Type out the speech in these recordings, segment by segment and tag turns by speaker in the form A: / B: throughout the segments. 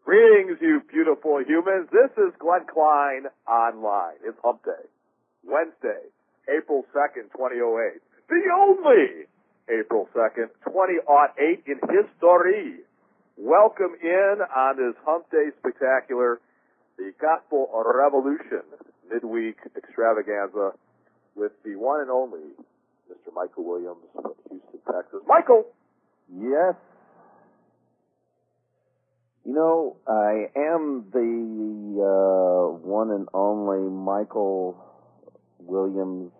A: Greetings, you beautiful humans. This is Glenn Klein Online. It's Hump Day, Wednesday, April 2nd, 2008. The only April 2nd, 2008 in history. Welcome in on this Hump Day spectacular, the Gospel Revolution midweek extravaganza with the one and only Mr. Michael Williams from Houston, Texas. Michael!
B: Yes. You know, I am the one and only Michael Williams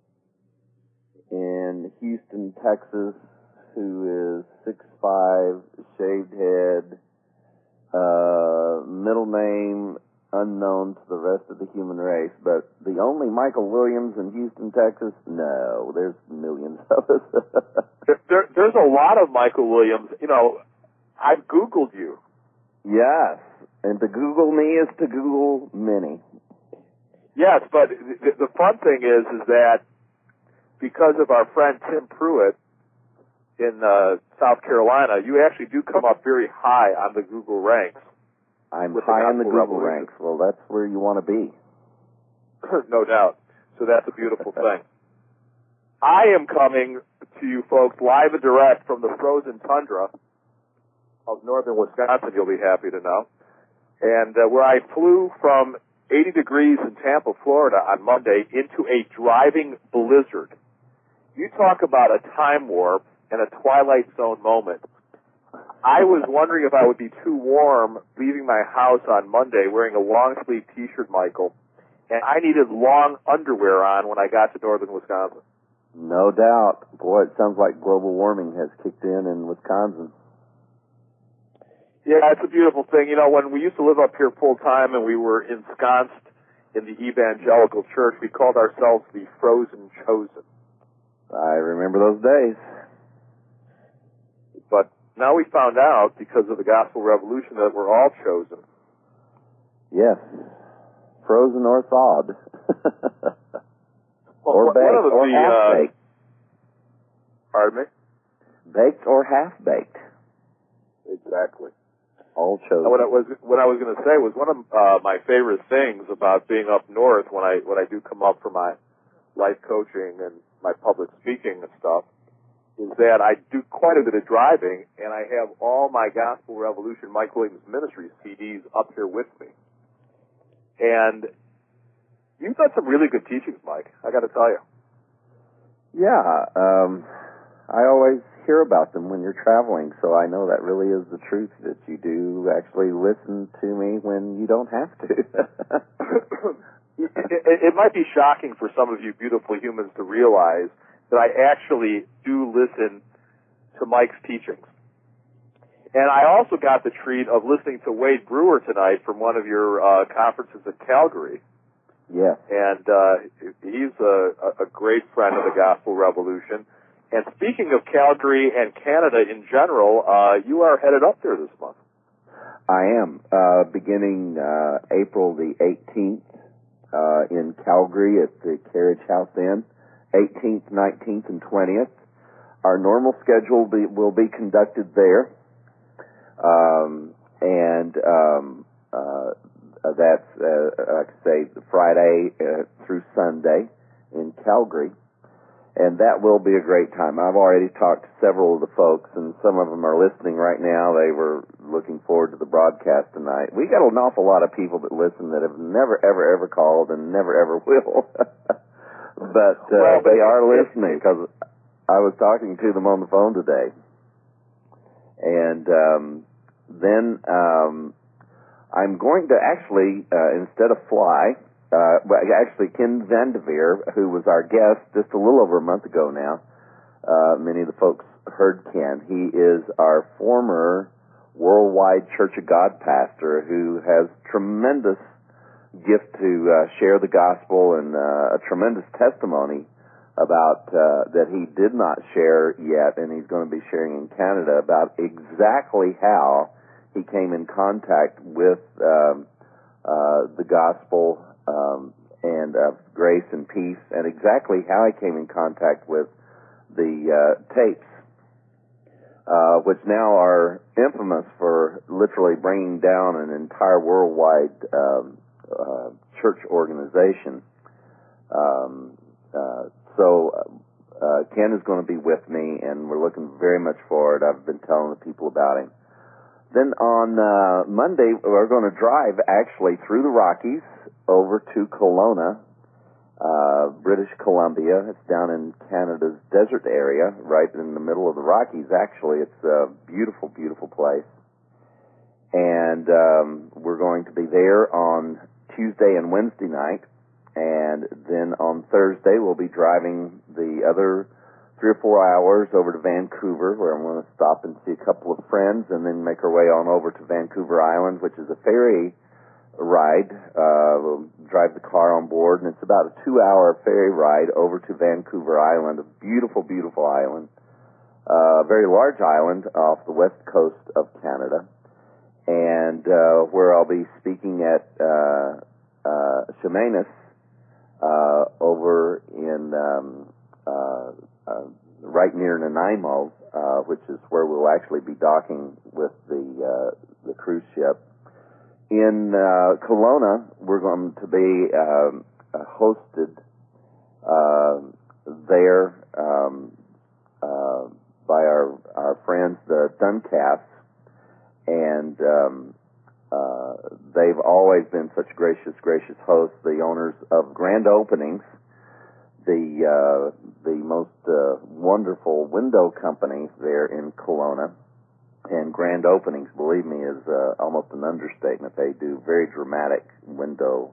B: in Houston, Texas, who is 6'5", shaved head, middle name unknown to the rest of the human race. But the only Michael Williams in Houston, Texas? No, there's millions of us.
A: There's a lot of Michael Williams. You know, I've Googled you.
B: Yes, and to Google me is to Google many.
A: Yes, but the fun thing is that because of our friend Tim Pruitt in South Carolina, you actually do come up very high on the Google ranks.
B: I'm high on the Google ranks. Well, that's where you want to be.
A: No doubt. So that's a beautiful thing. I am coming to you folks live and direct from the frozen tundra of northern Wisconsin, you'll be happy to know, and where I flew from 80 degrees in Tampa, Florida on Monday into a driving blizzard. You talk about a time warp and a Twilight Zone moment. I was wondering if I would be too warm leaving my house on Monday wearing a long-sleeve T-shirt, Michael, and I needed long underwear on when I got to northern Wisconsin.
B: No doubt. Boy, it sounds like global warming has kicked in Wisconsin.
A: Yeah, it's a beautiful thing. You know, when we used to live up here full-time and we were ensconced in the evangelical church, we called ourselves the Frozen Chosen.
B: I remember those days.
A: But now we found out, because of the Gospel Revolution, that we're all chosen.
B: Yes. Frozen or thawed.
A: Well,
B: or baked, or half-baked.
A: Pardon me?
B: Baked or half-baked.
A: Exactly.
B: All chosen.
A: What I was going to say was one of my favorite things about being up north when I do come up for my life coaching and my public speaking and stuff is that I do quite a bit of driving, and I have all my Gospel Revolution Mike Williams Ministries CDs up here with me. And you've got some really good teachings, Mike, I got to tell you.
B: Yeah, I always hear about them when you're traveling, so I know that really is the truth, that you do actually listen to me when you don't have to.
A: It might be shocking for some of you beautiful humans to realize that I actually do listen to Mike's teachings. And I also got the treat of listening to Wade Brewer tonight from one of your conferences at Calgary.
B: Yes.
A: And he's a great friend of the Gospel Revolution. And speaking of Calgary and Canada in general, you are headed up there this month.
B: I am, beginning April the 18th in Calgary at the Carriage House Inn, 18th, 19th, and 20th. Our normal schedule will be conducted there, and that's, like I say, Friday through Sunday in Calgary. And that will be a great time. I've already talked to several of the folks, and some of them are listening right now. They were looking forward to the broadcast tonight. We got an awful lot of people that listen that have never, ever called and never, ever will. But they are listening, because I was talking to them on the phone today. And then I'm going to actually, instead of fly, actually, Ken Vanderveer, who was our guest just a little over a month ago now, many of the folks heard Ken. He is our former Worldwide Church of God pastor who has tremendous gift to share the gospel and a tremendous testimony about that he did not share yet, and he's going to be sharing in Canada about exactly how he came in contact with the gospel and grace and peace, and exactly how I came in contact with the tapes which now are infamous for literally bringing down an entire worldwide church organization. Ken is going to be with me, and we're looking very much forward. I've been telling the people about him. Then on Monday, we're going to drive actually through the Rockies over to Kelowna, British Columbia. It's down in Canada's desert area, right in the middle of the Rockies. Actually, it's a beautiful, beautiful place. And we're going to be there on Tuesday and Wednesday night. And then on Thursday, we'll be driving the other 3 or 4 hours over to Vancouver, where I'm going to stop and see a couple of friends, and then make our way on over to Vancouver Island, which is a ferry ride. We'll drive the car on board, and it's about a 2-hour ferry ride over to Vancouver Island, a beautiful, beautiful island, a very large island off the west coast of Canada, and where I'll be speaking at Chemainus over in right near Nanaimo, which is where we'll actually be docking with the cruise ship. In Kelowna, we're going to be hosted there by our friends, the Duncasts, and they've always been such gracious hosts, the owners of Grand Openings, the most wonderful window company there in Kelowna. And Grand Openings, believe me, is almost an understatement. They do very dramatic windows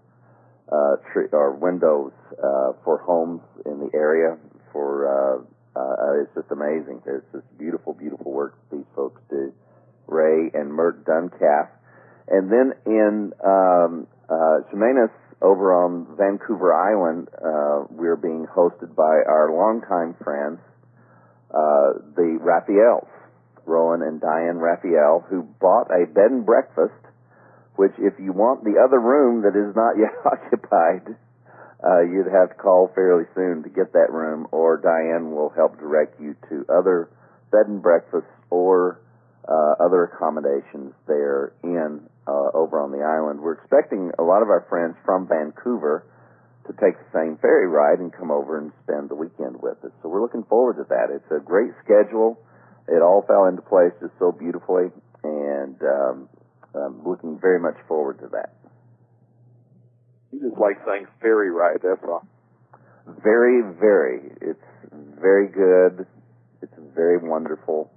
B: for homes in the area. It's just amazing. It's just beautiful, beautiful work these folks do. Ray and Mert Duncalf. And then in Chemainus, over on Vancouver Island, we're being hosted by our longtime friends, the Raphaels, Rowan and Diane Raphael, who bought a bed and breakfast, which if you want the other room that is not yet occupied, you'd have to call fairly soon to get that room, or Diane will help direct you to other bed and breakfasts or other accommodations there over on the island. We're expecting a lot of our friends from Vancouver to take the same ferry ride and come over and spend the weekend with us. So we're looking forward to that. It's a great schedule. It all fell into place just so beautifully, and I'm looking very much forward to that.
A: You just like saying ferry ride, that's all.
B: Very, very. It's very good. It's very wonderful.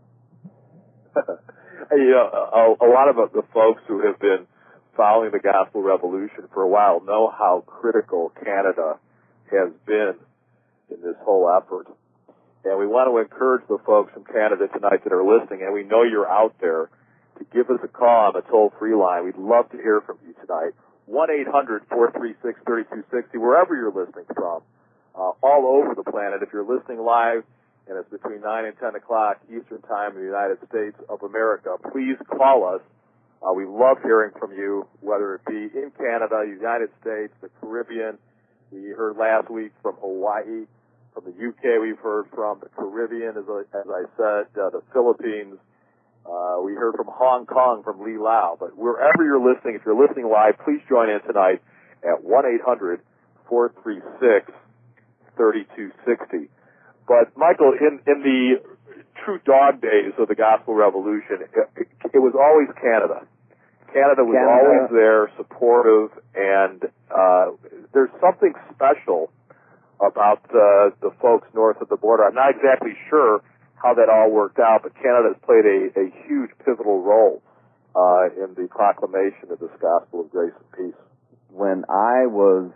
A: You know, a lot of the folks who have been following the Gospel Revolution for a while know how critical Canada has been in this whole effort. And we want to encourage the folks from Canada tonight that are listening, and we know you're out there, to give us a call on the toll-free line. We'd love to hear from you tonight. 1-800-436-3260, wherever you're listening from, all over the planet. If you're listening live, and it's between 9 and 10 o'clock Eastern Time in the United States of America, please call us. We love hearing from you, whether it be in Canada, United States, the Caribbean. We heard last week from Hawaii. From the UK, we've heard from the Caribbean, as I said, the Philippines. We heard from Hong Kong, from Lee Lau. But wherever you're listening, if you're listening live, please join in tonight at 1-800-436-3260. But, Michael, in the true dog days of the Gospel Revolution, it was always Canada. Canada was always there, supportive, and there's something special about the folks north of the border. I'm not exactly sure how that all worked out, but Canada has played a huge pivotal role in the proclamation of this gospel of grace and peace.
B: When I was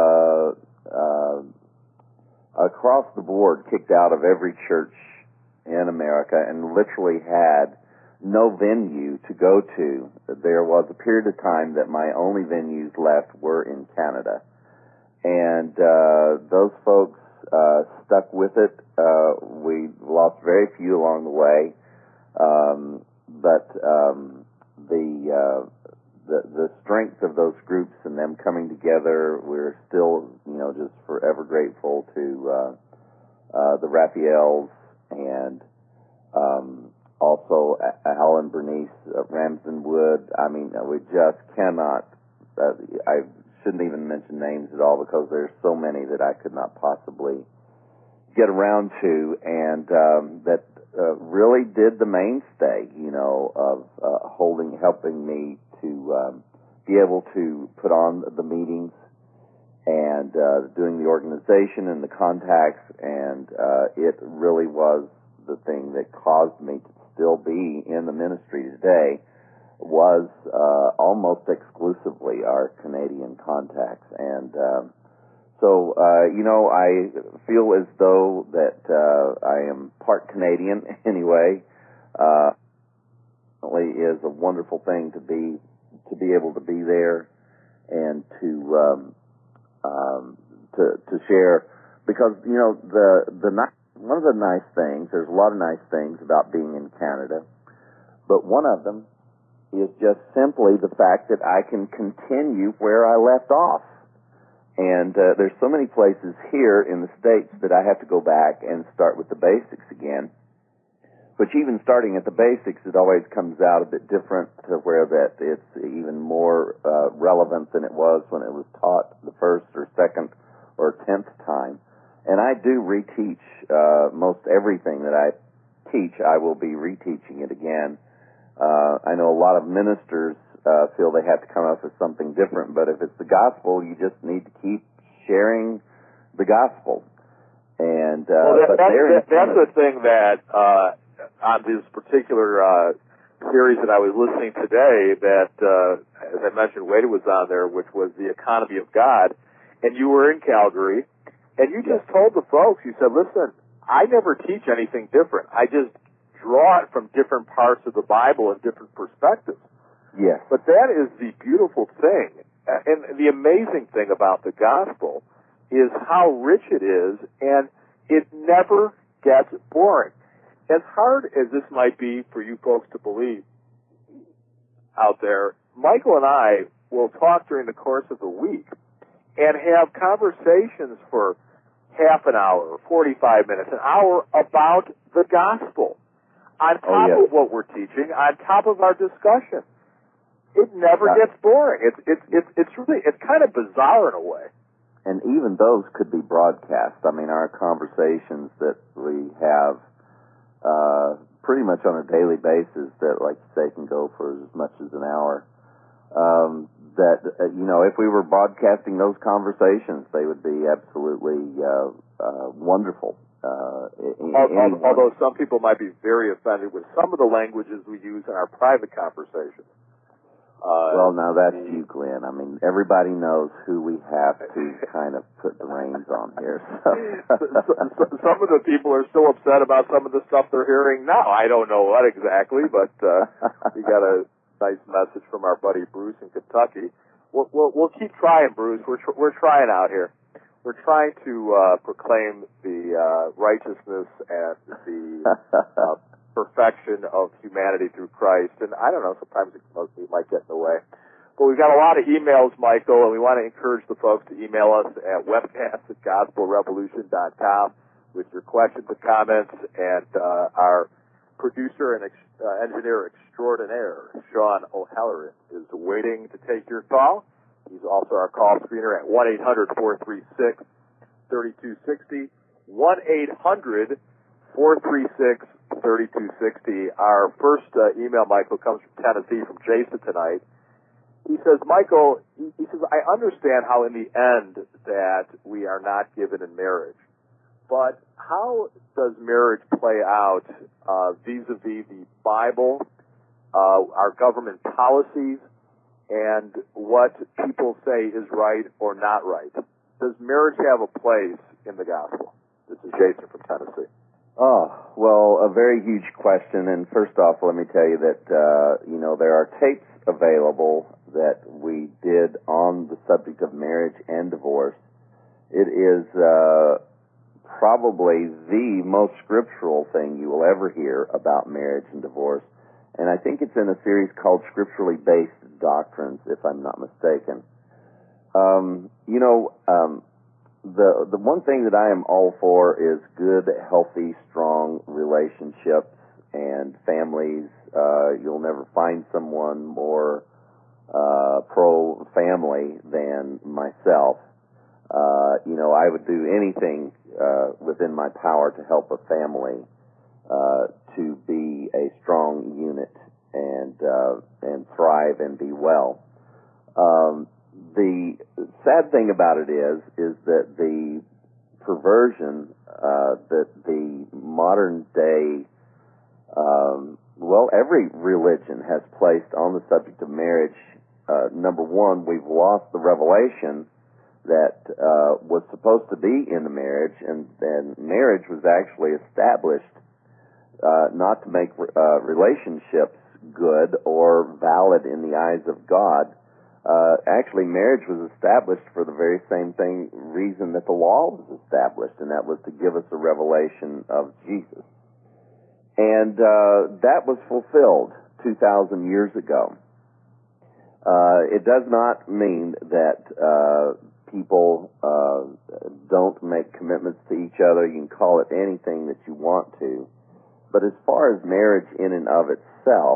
B: across the board kicked out of every church in America and literally had no venue to go to, there was a period of time that my only venues left were in Canada. And those folks stuck with it. We lost very few along the way, but the strength of those groups and them coming together, we're still, just forever grateful to the Raphaels and also Alan Bernice, Ramsden Wood. I mean, we just cannot. I shouldn't even mention names at all because there's so many that I could not possibly get around to, and that really did the mainstay, of helping me to be able to put on the meetings and doing the organization and the contacts, and it really was the thing that caused me to still be in the ministry today, was almost exclusively our Canadian contacts. And so, I feel as though that I am part Canadian anyway. It is a wonderful thing to be able to be there and to share, because one of the nice things, there's a lot of nice things about being in Canada, but one of them is just simply the fact that I can continue where I left off. And there's so many places here in the States that I have to go back and start with the basics again. Which, even starting at the basics, it always comes out a bit different, to where that it's even more relevant than it was when it was taught the first or second or 10th time. And I do reteach most everything that I teach. I will be reteaching it again. I know a lot of ministers feel they have to come up with something different, but if it's the gospel, you just need to keep sharing the gospel. And
A: that's the thing that on this particular series that I was listening today, that as I mentioned, Wade was on there, which was the economy of God, and you were in Calgary, and you just told the folks, you said, listen, I never teach anything different. I just draw it from different parts of the Bible and different perspectives.
B: Yes.
A: But that is the beautiful thing, and the amazing thing about the gospel is how rich it is, and it never gets boring. As hard as this might be for you folks to believe out there, Michael and I will talk during the course of the week and have conversations for half an hour, 45 minutes, an hour about the gospel on top of what we're teaching, on top of our discussion. It never gets boring. It's kind of bizarre in a way.
B: And even those could be broadcast. I mean, our conversations that we have pretty much on a daily basis, that, like you say, can go for as much as an hour. If we were broadcasting those conversations, they would be absolutely wonderful.
A: Although some people might be very offended with some of the languages we use in our private conversations.
B: Well, now that's you, Glenn. I mean, everybody knows who we have to kind of put the reins on here. So.
A: Some of the people are still upset about some of the stuff they're hearing now. I don't know what exactly, but we got a nice message from our buddy Bruce in Kentucky. We'll keep trying, Bruce. We're trying out here. We're trying to proclaim the righteousness and the perfection of humanity through Christ. And I don't know, sometimes it might get in the way. But we've got a lot of emails, Michael, and we want to encourage the folks to email us at webcast@gospelrevolution.com with your questions and comments. And our producer and engineer extraordinaire, Sean O'Halloran, is waiting to take your call. He's also our call screener at 1-800-436-3260, 1-800-436-3260. Our first email, Michael, comes from Tennessee, from Jason tonight. He says, Michael, he says, I understand how in the end that we are not given in marriage, but how does marriage play out vis-a-vis the Bible, our government policies, and what people say is right or not right? Does marriage have a place in the gospel? This is Jason from Tennessee.
B: Oh, well, a very huge question. And first off, let me tell you that, there are tapes available that we did on the subject of marriage and divorce. It is probably the most scriptural thing you will ever hear about marriage and divorce. And I think it's in a series called Scripturally Based Doctrines, if I'm not mistaken. The one thing that I am all for is good, healthy, strong relationships and families. You'll never find someone more pro-family than myself. I would do anything within my power to help a family to be a strong unit and thrive and be well. The sad thing about it is that the perversion that the modern day, every religion has placed on the subject of marriage. Number one, we've lost the revelation that was supposed to be in the marriage, and marriage was actually established not to make relationships good or valid in the eyes of God. Actually, marriage was established for the very same reason that the law was established, and that was to give us a revelation of Jesus. And that was fulfilled 2,000 years ago. It does not mean that people don't make commitments to each other. You can call it anything that you want to. But as far as marriage in and of itself,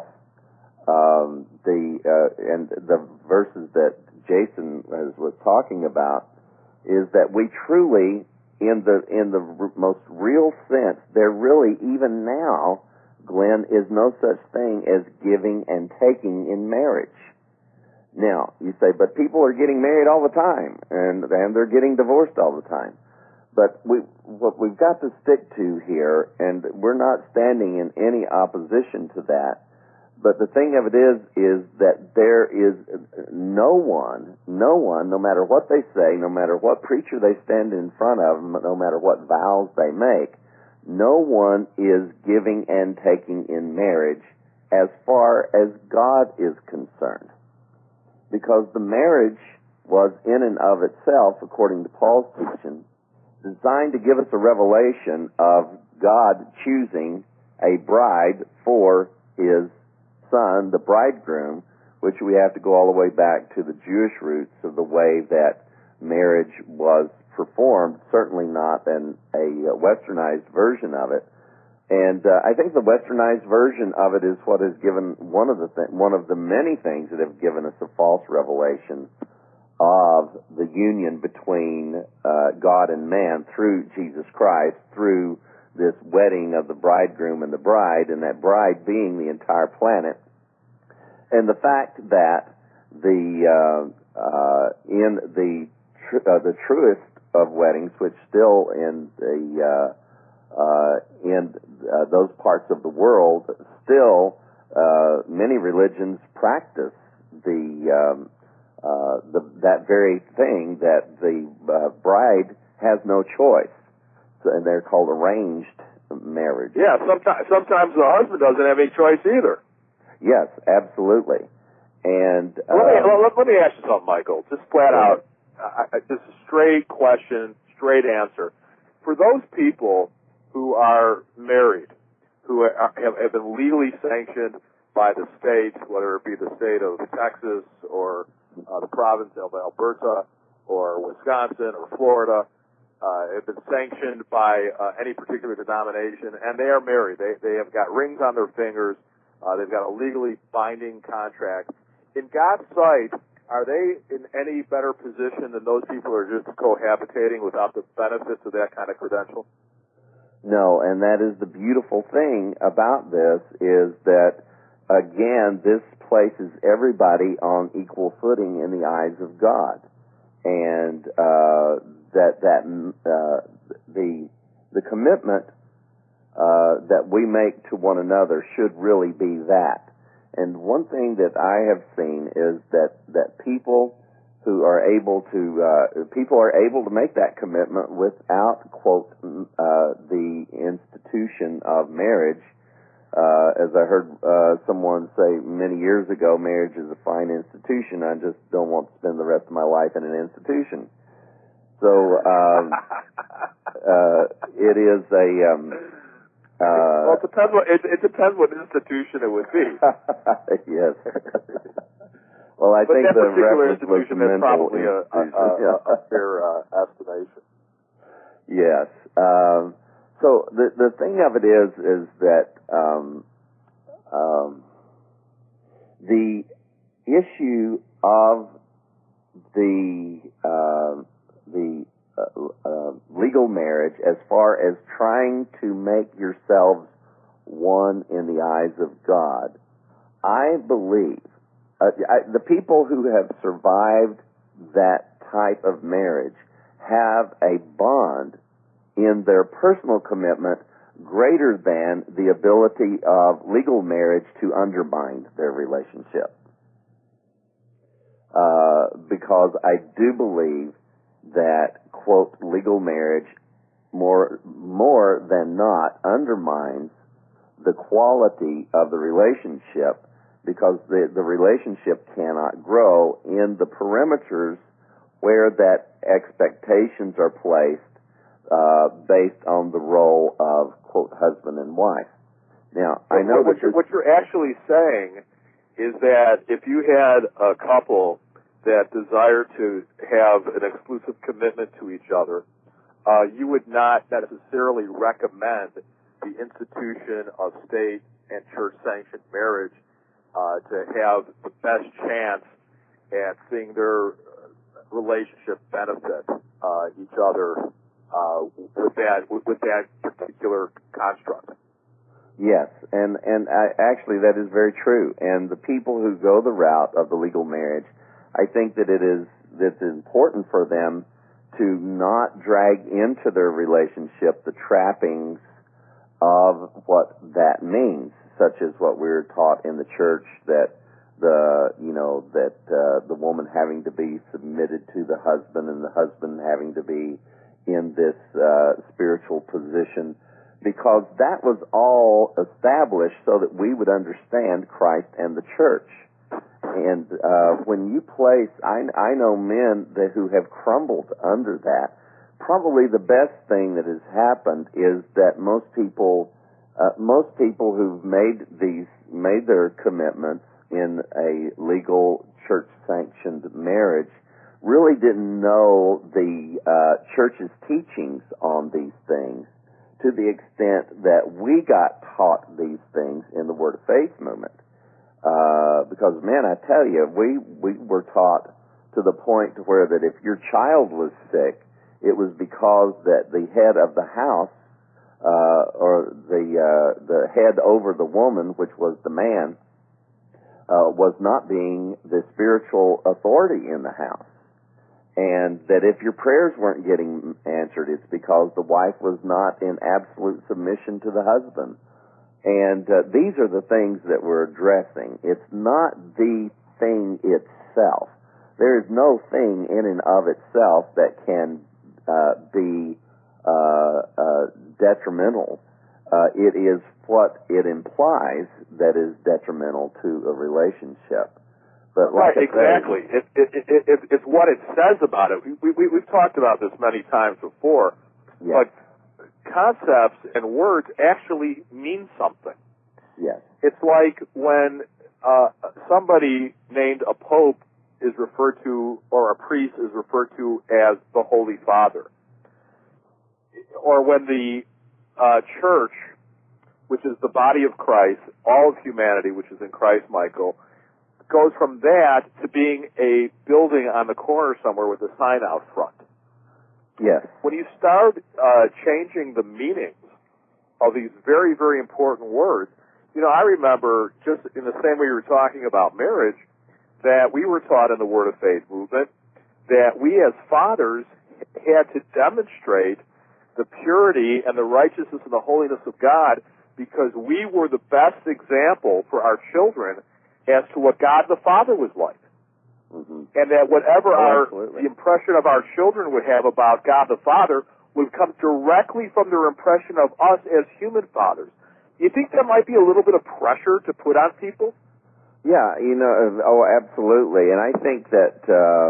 B: and the verses that Jason was talking about is that we truly, in the most real sense, there really, even now, Glenn, is no such thing as giving and taking in marriage. Now, you say, but people are getting married all the time, and they're getting divorced all the time. But what we've got to stick to here, and we're not standing in any opposition to that, but the thing of it is that there is no one, no matter what they say, no matter what preacher they stand in front of, no matter what vows they make, no one is giving and taking in marriage as far as God is concerned. Because the marriage was in and of itself, according to Paul's teaching, designed to give us a revelation of God choosing a bride for his son, the bridegroom, which we have to go all the way back to the Jewish roots of the way that marriage was performed, certainly not a westernized version of it. And I think the westernized version of it is what has given one of the many things that have given us a false revelation of the union between God and man through Jesus Christ, through this wedding of the bridegroom and the bride, and that bride being the entire planet. And the fact that in the truest of weddings, which still in those parts of the world, still many religions practice that very thing, that the bride has no choice, and they're called arranged marriage.
A: Yeah, sometimes the husband doesn't have any choice either.
B: Yes, absolutely. And
A: let me ask you something, Michael. Just flat out, just a straight question, straight answer. For those people who are married, who have been legally sanctioned by the state, whether it be the state of Texas or the province of Alberta or Wisconsin or Florida, have been sanctioned by any particular denomination, and they are married. They have got rings on their fingers. They've got a legally binding contract. In God's sight, are they in any better position than those people who are just cohabitating without the benefits of that kind of credential?
B: No, and that is the beautiful thing about this, is that, again, this places everybody on equal footing in the eyes of God. And the commitment that we make to one another should really be that. And one thing that I have seen is that people who are able to make that commitment without, quote, the institution of marriage. As I heard someone say many years ago, marriage is a fine institution. I just don't want to spend the rest of my life in an institution. So it is a.
A: Well, it depends what institution it would be.
B: Yes. Well, I think
A: that
B: the
A: particular
B: reference was
A: institution is probably a
B: institution.
A: fair estimation.
B: Yes. So the thing of it is that the issue of the legal marriage, as far as trying to make yourselves one in the eyes of God, I believe the people who have survived that type of marriage have a bond in their personal commitment greater than the ability of legal marriage to undermine their relationship. Because I do believe that, quote, legal marriage more than not undermines the quality of the relationship, because the relationship cannot grow in the perimeters where that expectations are placed based on the role of, quote, husband and wife. Now, I know
A: what you're actually saying is that if you had a couple that desire to have an exclusive commitment to each other, you would not necessarily recommend the institution of state and church-sanctioned marriage to have the best chance at seeing their relationship benefit each other with that particular construct.
B: Yes, and actually that is very true. And the people who go the route of the legal marriage, I think that it's important for them to not drag into their relationship the trappings of what that means, such as what we were taught in the church, that the woman having to be submitted to the husband and the husband having to be in this spiritual position, because that was all established so that we would understand Christ and the church. And when you place, I know men who have crumbled under that. Probably the best thing that has happened is that most people who've made their commitments in a legal church-sanctioned marriage really didn't know the church's teachings on these things to the extent that we got taught these things in the Word of Faith movement. Because, man, I tell you, we were taught to the point to where that if your child was sick, it was because that the head of the house, or the head over the woman, which was the man, was not being the spiritual authority in the house. And that if your prayers weren't getting answered, it's because the wife was not in absolute submission to the husband. And these are the things that we're addressing. It's not the thing itself. There is no thing in and of itself that can be detrimental. It is what it implies that is detrimental to a relationship. But like
A: right, exactly. It's what it says about it. We've talked about this many times before.
B: Yes.
A: But concepts and words actually mean something.
B: Yes.
A: It's like when somebody named a pope is referred to, or a priest is referred to as the Holy Father. Or when the church, which is the body of Christ, all of humanity, which is in Christ, Michael, goes from that to being a building on the corner somewhere with a sign out front.
B: Yes.
A: When you start changing the meanings of these very, very important words, I remember, just in the same way we were talking about marriage, that we were taught in the Word of Faith movement that we as fathers had to demonstrate the purity and the righteousness and the holiness of God, because we were the best example for our children as to what God the Father was like.
B: Mm-hmm.
A: And that whatever
B: absolutely.
A: the impression of our children would have about God the Father would come directly from their impression of us as human fathers. Do you think there might be a little bit of pressure to put on people?
B: Yeah, absolutely. And I think that,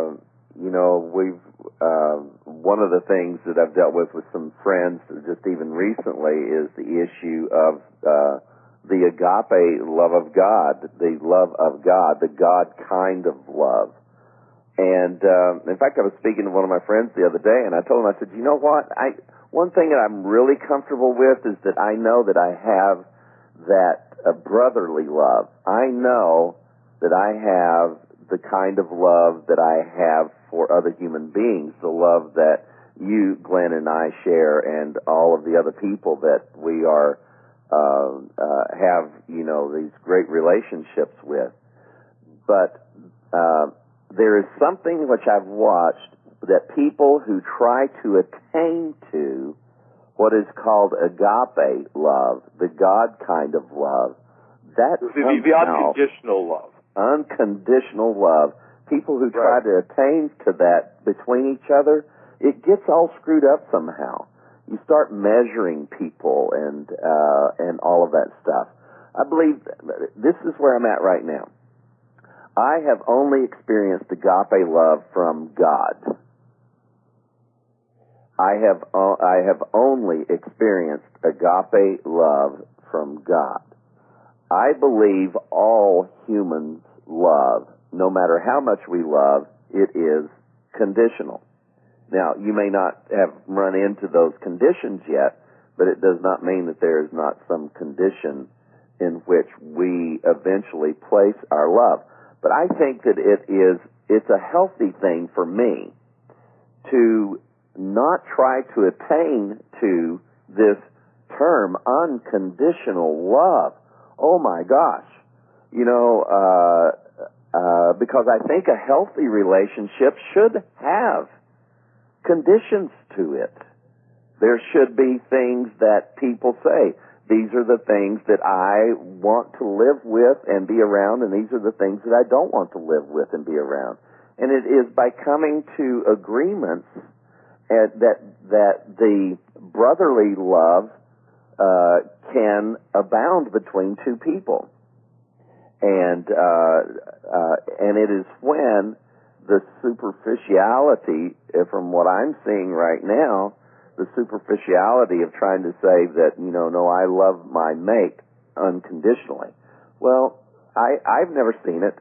B: we've, one of the things that I've dealt with some friends just even recently is the issue of the agape love of God, the love of God, the God kind of love. And in fact, I was speaking to one of my friends the other day, and I told him, I said, you know what? One thing that I'm really comfortable with is that I know that I have that brotherly love. I know that I have the kind of love that I have for other human beings, the love that you, Glenn, and I share, and all of the other people that we are have, these great relationships with. But there is something which I've watched, that people who try to attain to what is called agape love, the God kind of love, that
A: the unconditional love.
B: Unconditional love. People who try to attain to that between each other, it gets all screwed up somehow. You start measuring people and all of that stuff. I believe this is where I'm at right now. I have only experienced agape love from God. I have only experienced agape love from God. I believe all humans love, no matter how much we love, it is conditional. Now, you may not have run into those conditions yet, but it does not mean that there is not some condition in which we eventually place our love. But I think that it's a healthy thing for me to not try to attain to this term, unconditional love. Oh my gosh. Because I think a healthy relationship should have conditions to it. There should be things that people say, these are the things that I want to live with and be around, and these are the things that I don't want to live with and be around. And it is by coming to agreements that the brotherly love can abound between two people. And it is when the superficiality, from what I'm seeing right now, the superficiality of trying to say that, no, I love my mate unconditionally. Well, I've never seen it,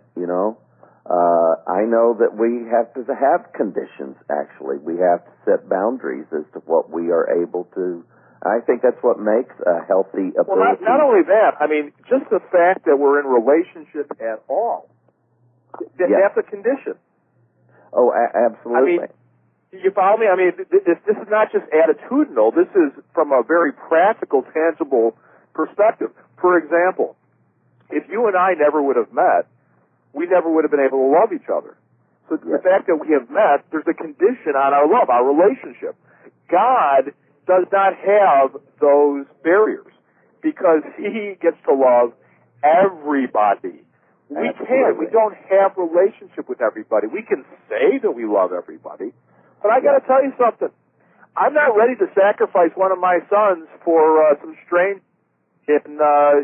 B: I know that we have to have conditions, actually. We have to set boundaries as to what we are able to. I think that's what makes a healthy ability.
A: Well, not only that, just the fact that we're in relationship at all, that's a condition.
B: Oh, absolutely.
A: You follow me? This is not just attitudinal. This is from a very practical, tangible perspective. For example, if you and I never would have met, we never would have been able to love each other. So the fact that we have met, there's a condition on our love, our relationship. God does not have those barriers because He gets to love everybody. We can't. We don't have relationship with everybody. We can say that we love everybody, but I got to tell you something. I'm not ready to sacrifice one of my sons for some strange in,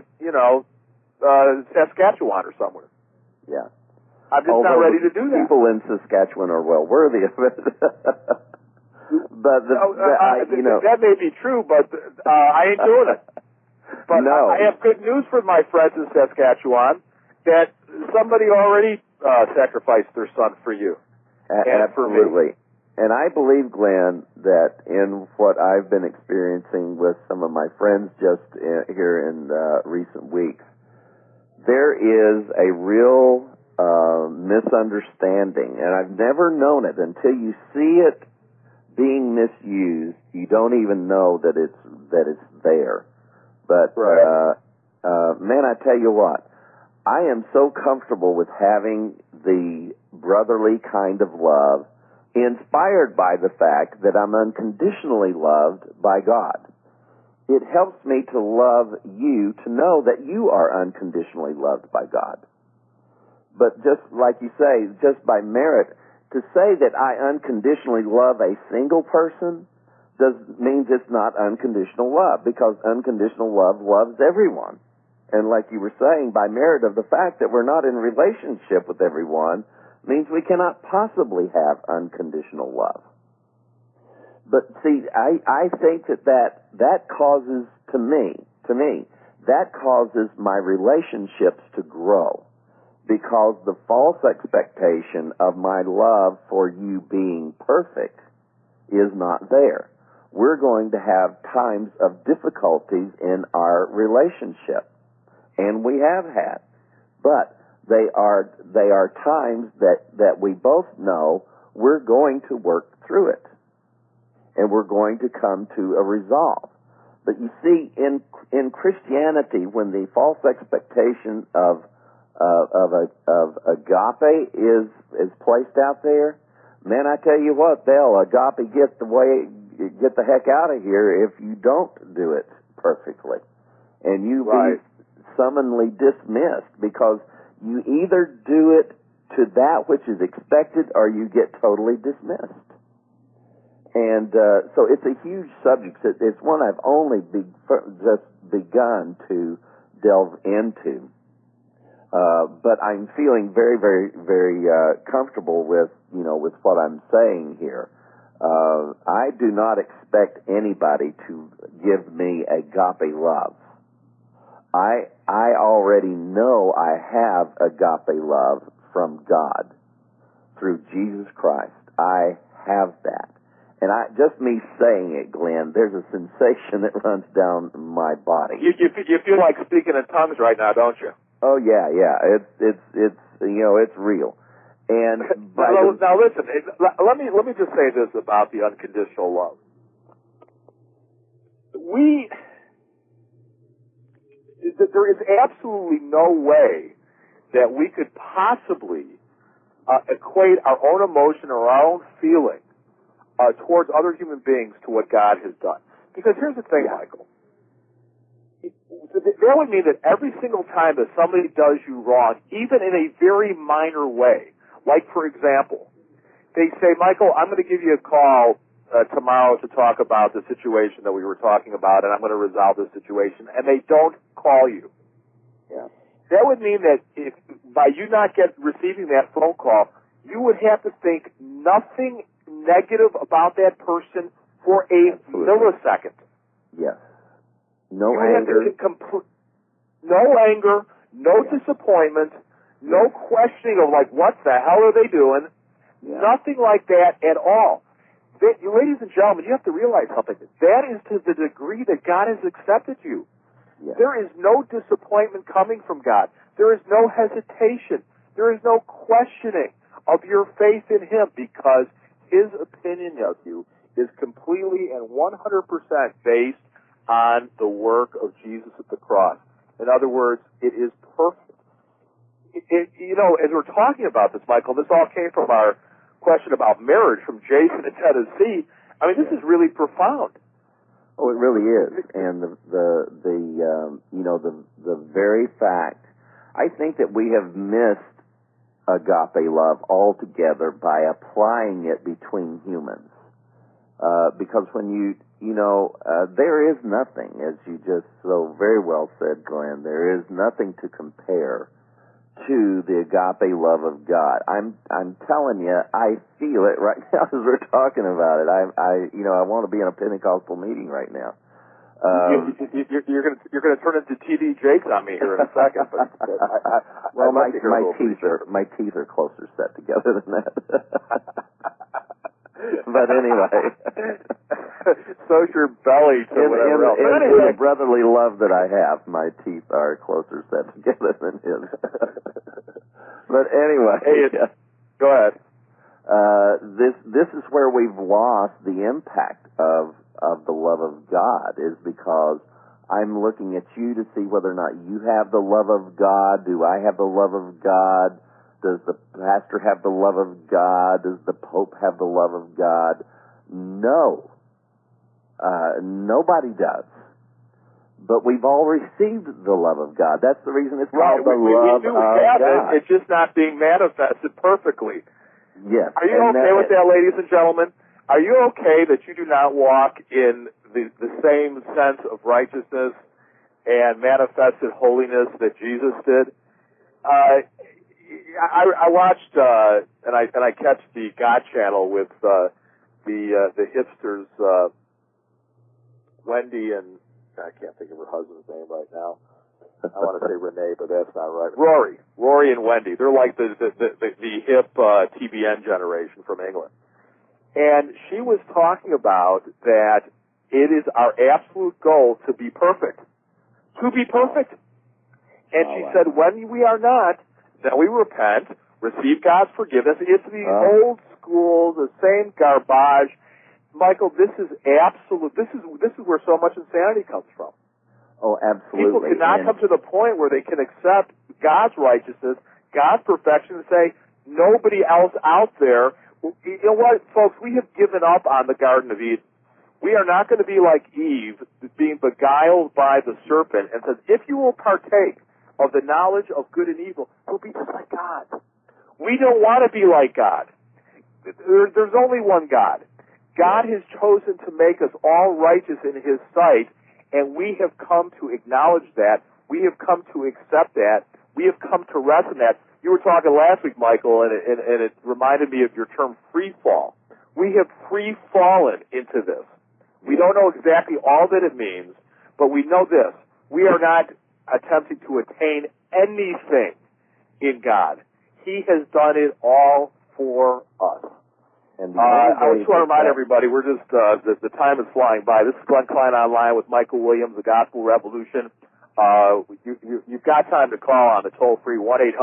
A: Saskatchewan or somewhere.
B: Yeah.
A: I'm just not ready to do that.
B: People in Saskatchewan are well worthy of it. But
A: that may be true, but I ain't doing it. But
B: no.
A: I have good news for my friends in Saskatchewan that somebody already sacrificed their son for you.
B: Absolutely. And I believe, Glenn, that in what I've been experiencing with some of my friends just here in recent weeks, there is a real misunderstanding, and I've never known it until you see it being misused. You don't even know that it's there. But man, I tell you what, I am so comfortable with having the brotherly kind of love, inspired by the fact that I'm unconditionally loved by God. It helps me to love you, to know that you are unconditionally loved by God. But just like you say, just by merit, to say that I unconditionally love a single person means it's not unconditional love, because unconditional love loves everyone. And like you were saying, by merit of the fact that we're not in relationship with everyone means we cannot possibly have unconditional love. But see, I think that causes, to me, that causes my relationships to grow, because the false expectation of my love for you being perfect is not there. we're going to have times of difficulties in our relationship. And we have had. But they are times that we both know we're going to work through it. And we're going to come to a resolve. But you see, in Christianity, when the false expectation of agape is placed out there, man, I tell you what, they'll agape get the heck out of here if you don't do it perfectly, and you be summarily dismissed, because you either do it to that which is expected or you get totally dismissed. And so it's a huge subject. It's one I've only just begun to delve into. But I'm feeling very, very, very comfortable with what I'm saying here. I do not expect anybody to give me agape love. I already know I have agape love from God through Jesus Christ. I have that. And just me saying it, Glenn, there's a sensation that runs down my body.
A: You feel like speaking in tongues right now, don't you?
B: Oh yeah. It's real. And
A: now listen, let me just say this about the unconditional love. There is absolutely no way that we could possibly equate our own emotion or our own feeling towards other human beings to what God has done. Because here's the thing, Michael. That would mean that every single time that somebody does you wrong, even in a very minor way, like, for example, they say, Michael, I'm going to give you a call tomorrow to talk about the situation that we were talking about, and I'm going to resolve this situation, and they don't call you.
B: Yeah.
A: That would mean that if by you not receiving that phone call, you would have to think nothing negative about that person for a millisecond.
B: Yes. No anger.
A: No anger, no disappointment, no questioning of, like, what the hell are they doing? Yeah. Nothing like that at all. Ladies and gentlemen, you have to realize something. That is to the degree that God has accepted you. Yeah. There is no disappointment coming from God. There is no hesitation. There is no questioning of your faith in Him, because His opinion of you is completely and 100% based on the work of Jesus at the cross. In other words, it is perfect. As we're talking about this, Michael, this all came from our question about marriage from Jason in Tennessee. I mean, this is really profound.
B: Oh, it really is. And the very fact, I think that we have missed agape love altogether by applying it between humans. Because when there is nothing, as you just so very well said, Glenn, there is nothing to compare to the agape love of God. I'm telling you, I feel it right now as we're talking about it. I want to be in a Pentecostal meeting right now.
A: You're going to turn into TD Jakes on me here in a second. But
B: well, my teeth are closer set together than that. But anyway,
A: so's your belly to whatever else.
B: In the brotherly love that I have, my teeth are closer set together than his. But anyway,
A: go ahead.
B: This is where we've lost the impact of the love of God, is because I'm looking at you to see whether or not you have the love of God. Do I have the love of God? Does the pastor have the love of God? Does the Pope have the love of God? No. Nobody does. But we've all received the love of God. That's the reason it's called the love of God.
A: It's just not being manifested perfectly.
B: Yes.
A: Are you okay with that, ladies and gentlemen? Are you okay that you do not walk in the same sense of righteousness and manifested holiness that Jesus did? I watched and I catch the God channel with the hipsters, Wendy and I can't think of her husband's name right now. I want to say Renee, but that's not right. Rory and Wendy. They're like the hip TBN generation from England. And she was talking about that It is our absolute goal to be perfect. To be perfect. And she said, when we are not, then we repent, receive God's forgiveness. It's the old school, the same garbage. Michael, this is absolute. This is where so much insanity comes from.
B: Oh, absolutely.
A: People cannot come to the point where they can accept God's righteousness, God's perfection, and say, nobody else out there. You know what, folks? We have given up on the Garden of Eden. We are not going to be like Eve, being beguiled by the serpent, and says, if you will partake of the knowledge of good and evil, you'll be just like God. We don't want to be like God. There's only one God. God has chosen to make us all righteous in His sight, and we have come to acknowledge that. We have come to accept that. We have come to rest in that. You were talking last week, Michael, and it reminded me of your term free fall. We have free fallen into this. We don't know exactly all that it means, but we know this. We are not attempting to attain anything in God. He has done it all for us.
B: And
A: I just want to remind everybody, we're just, the time is flying by. This is Glenn Klein Online with Michael Williams, The Gospel Revolution. You've got time to call on the toll-free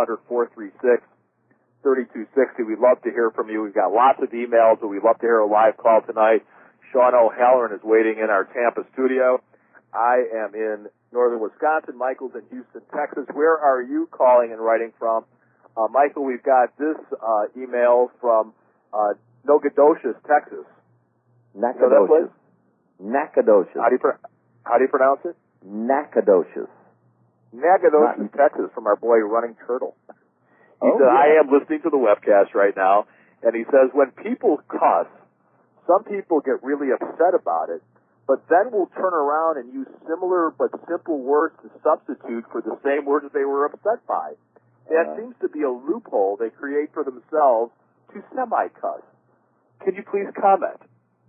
A: 1-800-436-3260. We'd love to hear from you. We've got lots of emails, but we'd love to hear a live call tonight. Sean O'Halloran is waiting in our Tampa studio. I am in northern Wisconsin. Michael's in Houston, Texas. Where are you calling and writing from? Michael, we've got this email from Nacogdoches, Texas.
B: Nacogdoches. Nacogdoches.
A: How do you pronounce it?
B: Nacogdoches.
A: Nacogdoches, Texas, from our boy Running Turtle. He said,
B: yeah.
A: I am listening to the webcast right now, and he says, when people cuss, some people get really upset about it, but then will turn around and use similar but simple words to substitute for the same words that they were upset by. That seems to be a loophole they create for themselves to semi-cuss. Can you please comment?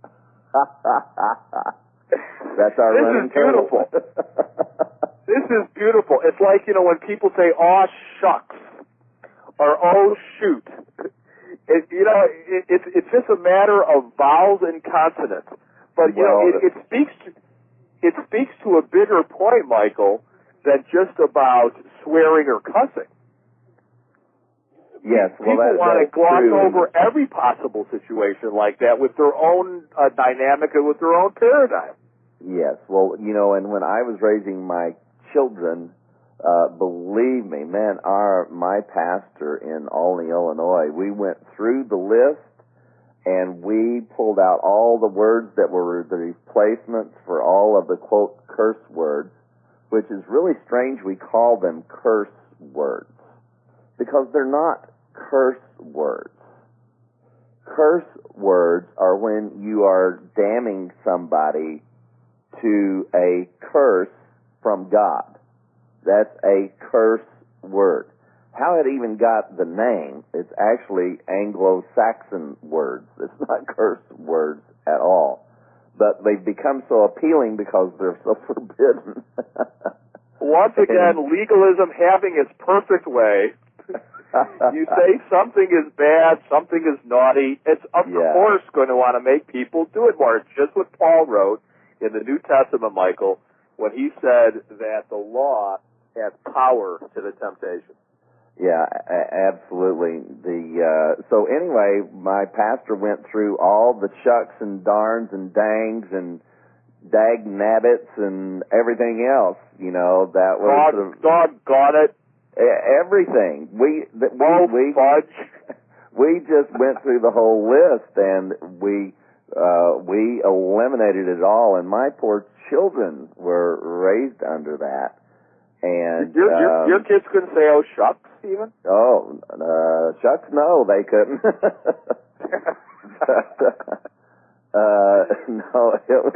B: That's our running turtle.
A: This is beautiful. This is beautiful. It's like, when people say, aw, shucks, or oh, shoot. It's just a matter of vowels and consonants. But, it speaks to a bigger point, Michael, than just about swearing or cussing.
B: Yes, well,
A: people want to gloss over every possible situation like that with their own dynamic and with their own paradigm.
B: Yes, well, and when I was raising my children, believe me, man, my pastor in Olney, Illinois, we went through the list and we pulled out all the words that were the replacements for all of the, quote, curse words, which is really strange we call them curse words, because they're not curse words. Curse words are when you are damning somebody to a curse from God. That's a curse word. How it even got the name, it's actually Anglo-Saxon words. It's not curse words at all. But they've become so appealing because they're so forbidden.
A: Once again, legalism having its perfect way. You say something is bad, something is naughty, it's of course going to want to make people do it more. It's just what Paul wrote in the New Testament, Michael, when he said that the law has power to the temptation.
B: Yeah, absolutely. So anyway, my pastor went through all the shucks and darns and dangs and dag nabbits and everything else. That was
A: doggone it.
B: Everything. We
A: fudge.
B: We just went through the whole list and we eliminated it all. And my poor children were raised under that. And
A: your kids couldn't say, "Oh shucks," even.
B: Oh, shucks, no, they couldn't. No,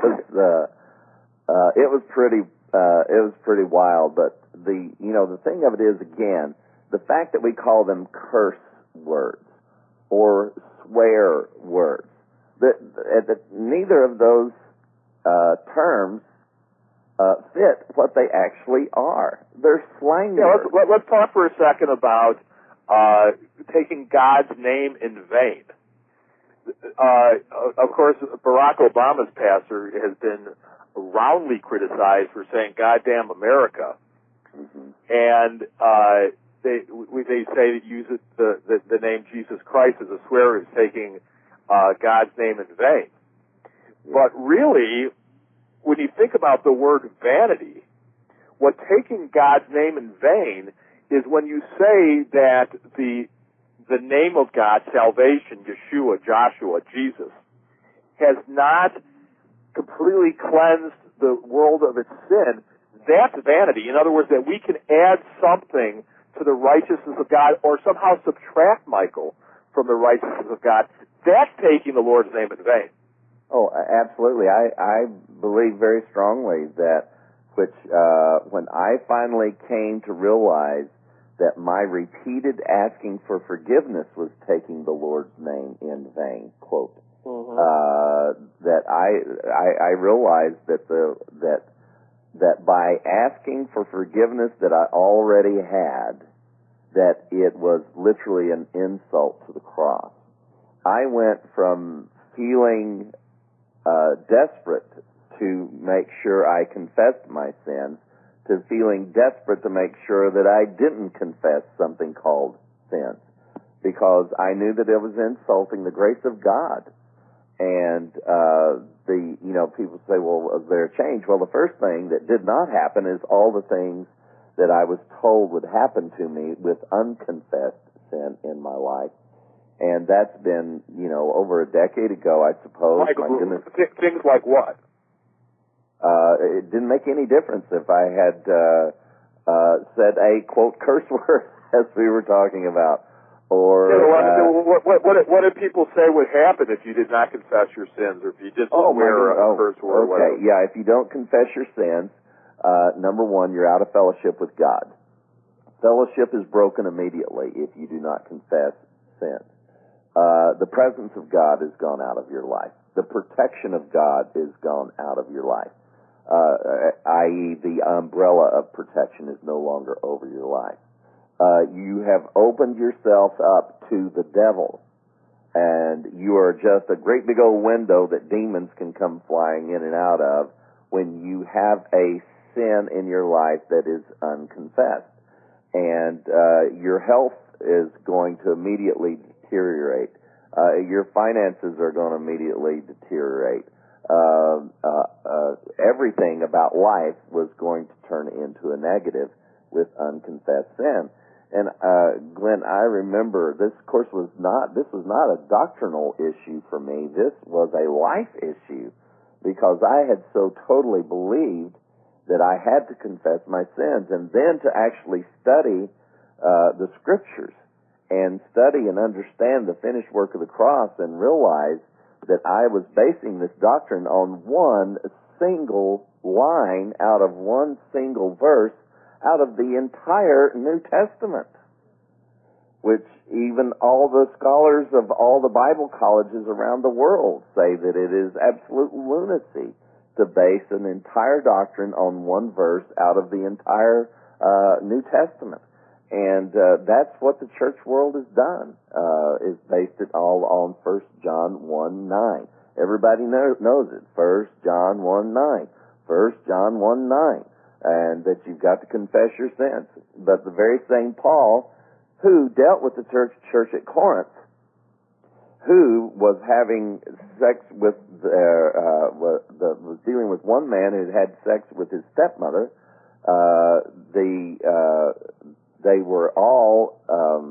B: it was pretty wild. But the thing of it is, again, the fact that we call them curse words or swear words, that neither of those terms fit what they actually are. They're slang words.
A: Let's talk for a second about taking God's name in vain. of course, Barack Obama's pastor has been roundly criticized for saying "goddamn America," and they say that use the name Jesus Christ as a swear is taking God's name in vain. But really, when you think about the word vanity, what taking God's name in vain is when you say that the name of God, salvation, Yeshua, Joshua, Jesus, has not completely cleansed the world of its sin. That's vanity. In other words, that we can add something to the righteousness of God or somehow subtract, Michael, from the righteousness of God. That's taking the Lord's name in vain.
B: Oh, absolutely. I believe very strongly that when I finally came to realize that my repeated asking for forgiveness was taking the Lord's name in vain, quote, that I realized that by asking for forgiveness that I already had, that it was literally an insult to the cross. I went from feeling desperate to make sure I confessed my sins to feeling desperate to make sure that I didn't confess something called sins, because I knew that it was insulting the grace of God. And people say, well, was there a change? Well, the first thing that did not happen is all the things that I was told would happen to me with unconfessed sin in my life. And that's been, over a decade ago, I suppose.
A: Like, my goodness. Things like what?
B: It didn't make any difference if I had said a, quote, curse word, as we were talking about. Or
A: what did people say would happen if you did not confess your sins, or if you just swear a curse word?
B: Okay, yeah, if you don't confess your sins, number one, you're out of fellowship with God. Fellowship is broken immediately if you do not confess sins. The presence of God is gone out of your life. The protection of God is gone out of your life. I.e., the umbrella of protection is no longer over your life. You have opened yourself up to the devil, and you are just a great big old window that demons can come flying in and out of when you have a sin in your life that is unconfessed. And your health is going to immediately deteriorate. Your finances are going to immediately deteriorate. Everything about life was going to turn into a negative with unconfessed sin. And Glenn, I remember this was not a doctrinal issue for me. This was a life issue, because I had so totally believed that I had to confess my sins, and then to actually study the scriptures and study and understand the finished work of the cross, and realize that I was basing this doctrine on one single line out of one single verse out of the entire New Testament, which even all the scholars of all the Bible colleges around the world say that it is absolute lunacy to base an entire doctrine on one verse out of the entire New Testament. And that's what the church world has done, is based it all on 1 John 1:9. Everybody knows it, 1 John 1:9, 1 John 1:9. And that you've got to confess your sins. But the very same Paul, who dealt with the church at Corinth, who was having sex with was dealing with one man who had sex with his stepmother, they were all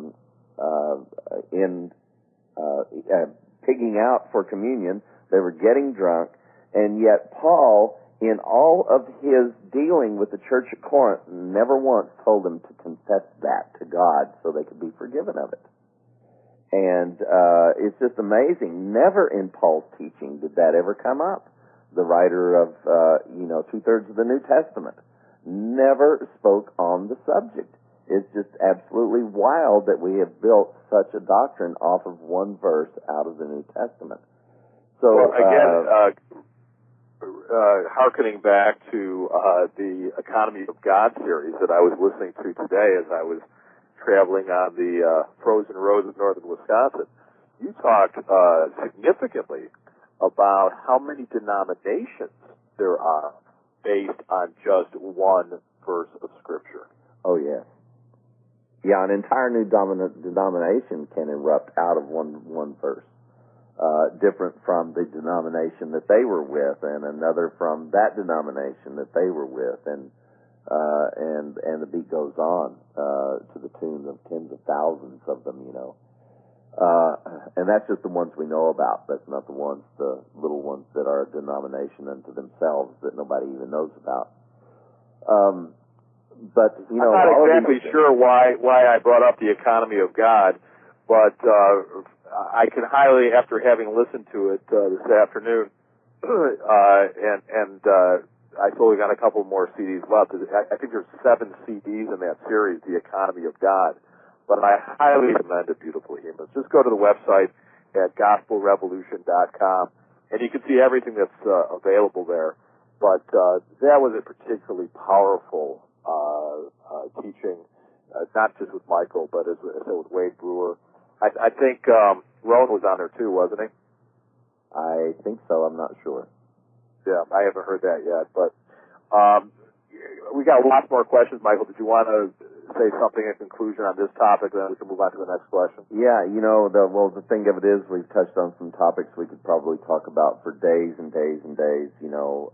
B: pigging out for communion. They were getting drunk, and yet Paul, in all of his dealing with the church at Corinth, never once told them to confess that to God so they could be forgiven of it. And it's just amazing. Never in Paul's teaching did that ever come up. The writer of, 2/3 of the New Testament never spoke on the subject. It's just absolutely wild that we have built such a doctrine off of one verse out of the New Testament. So,
A: well, again, hearkening back to the Economy of God series that I was listening to today as I was traveling on the frozen roads of northern Wisconsin, you talked significantly about how many denominations there are based on just one verse of Scripture.
B: Oh, yes. Yeah, an entire new denomination can erupt out of one verse, different from the denomination that they were with, and another from that denomination that they were with, and the beat goes on to the tune of tens of thousands of them, you know. And that's just the ones we know about. That's not the little ones that are a denomination unto themselves that nobody even knows about. But you know,
A: I'm not exactly sure why I brought up the economy of God, but I can highly, after having listened to it this afternoon, and I've only got a couple more CDs left. I think there's 7 CDs in that series, The Economy of God. But I highly recommend it, Beautiful Humans. Just go to the website at gospelrevolution.com, and you can see everything that's available there. But that was a particularly powerful teaching, not just with Michael, but as I said, with Wade Brewer. I think Rowan was on there too, wasn't he?
B: I think so. I'm not sure.
A: Yeah, I haven't heard that yet. But we got lots more questions, Michael. Did you want to say something in conclusion on this topic, then we can move on to the next question?
B: Yeah, you know, the thing of it is, we've touched on some topics we could probably talk about for days and days and days. You know,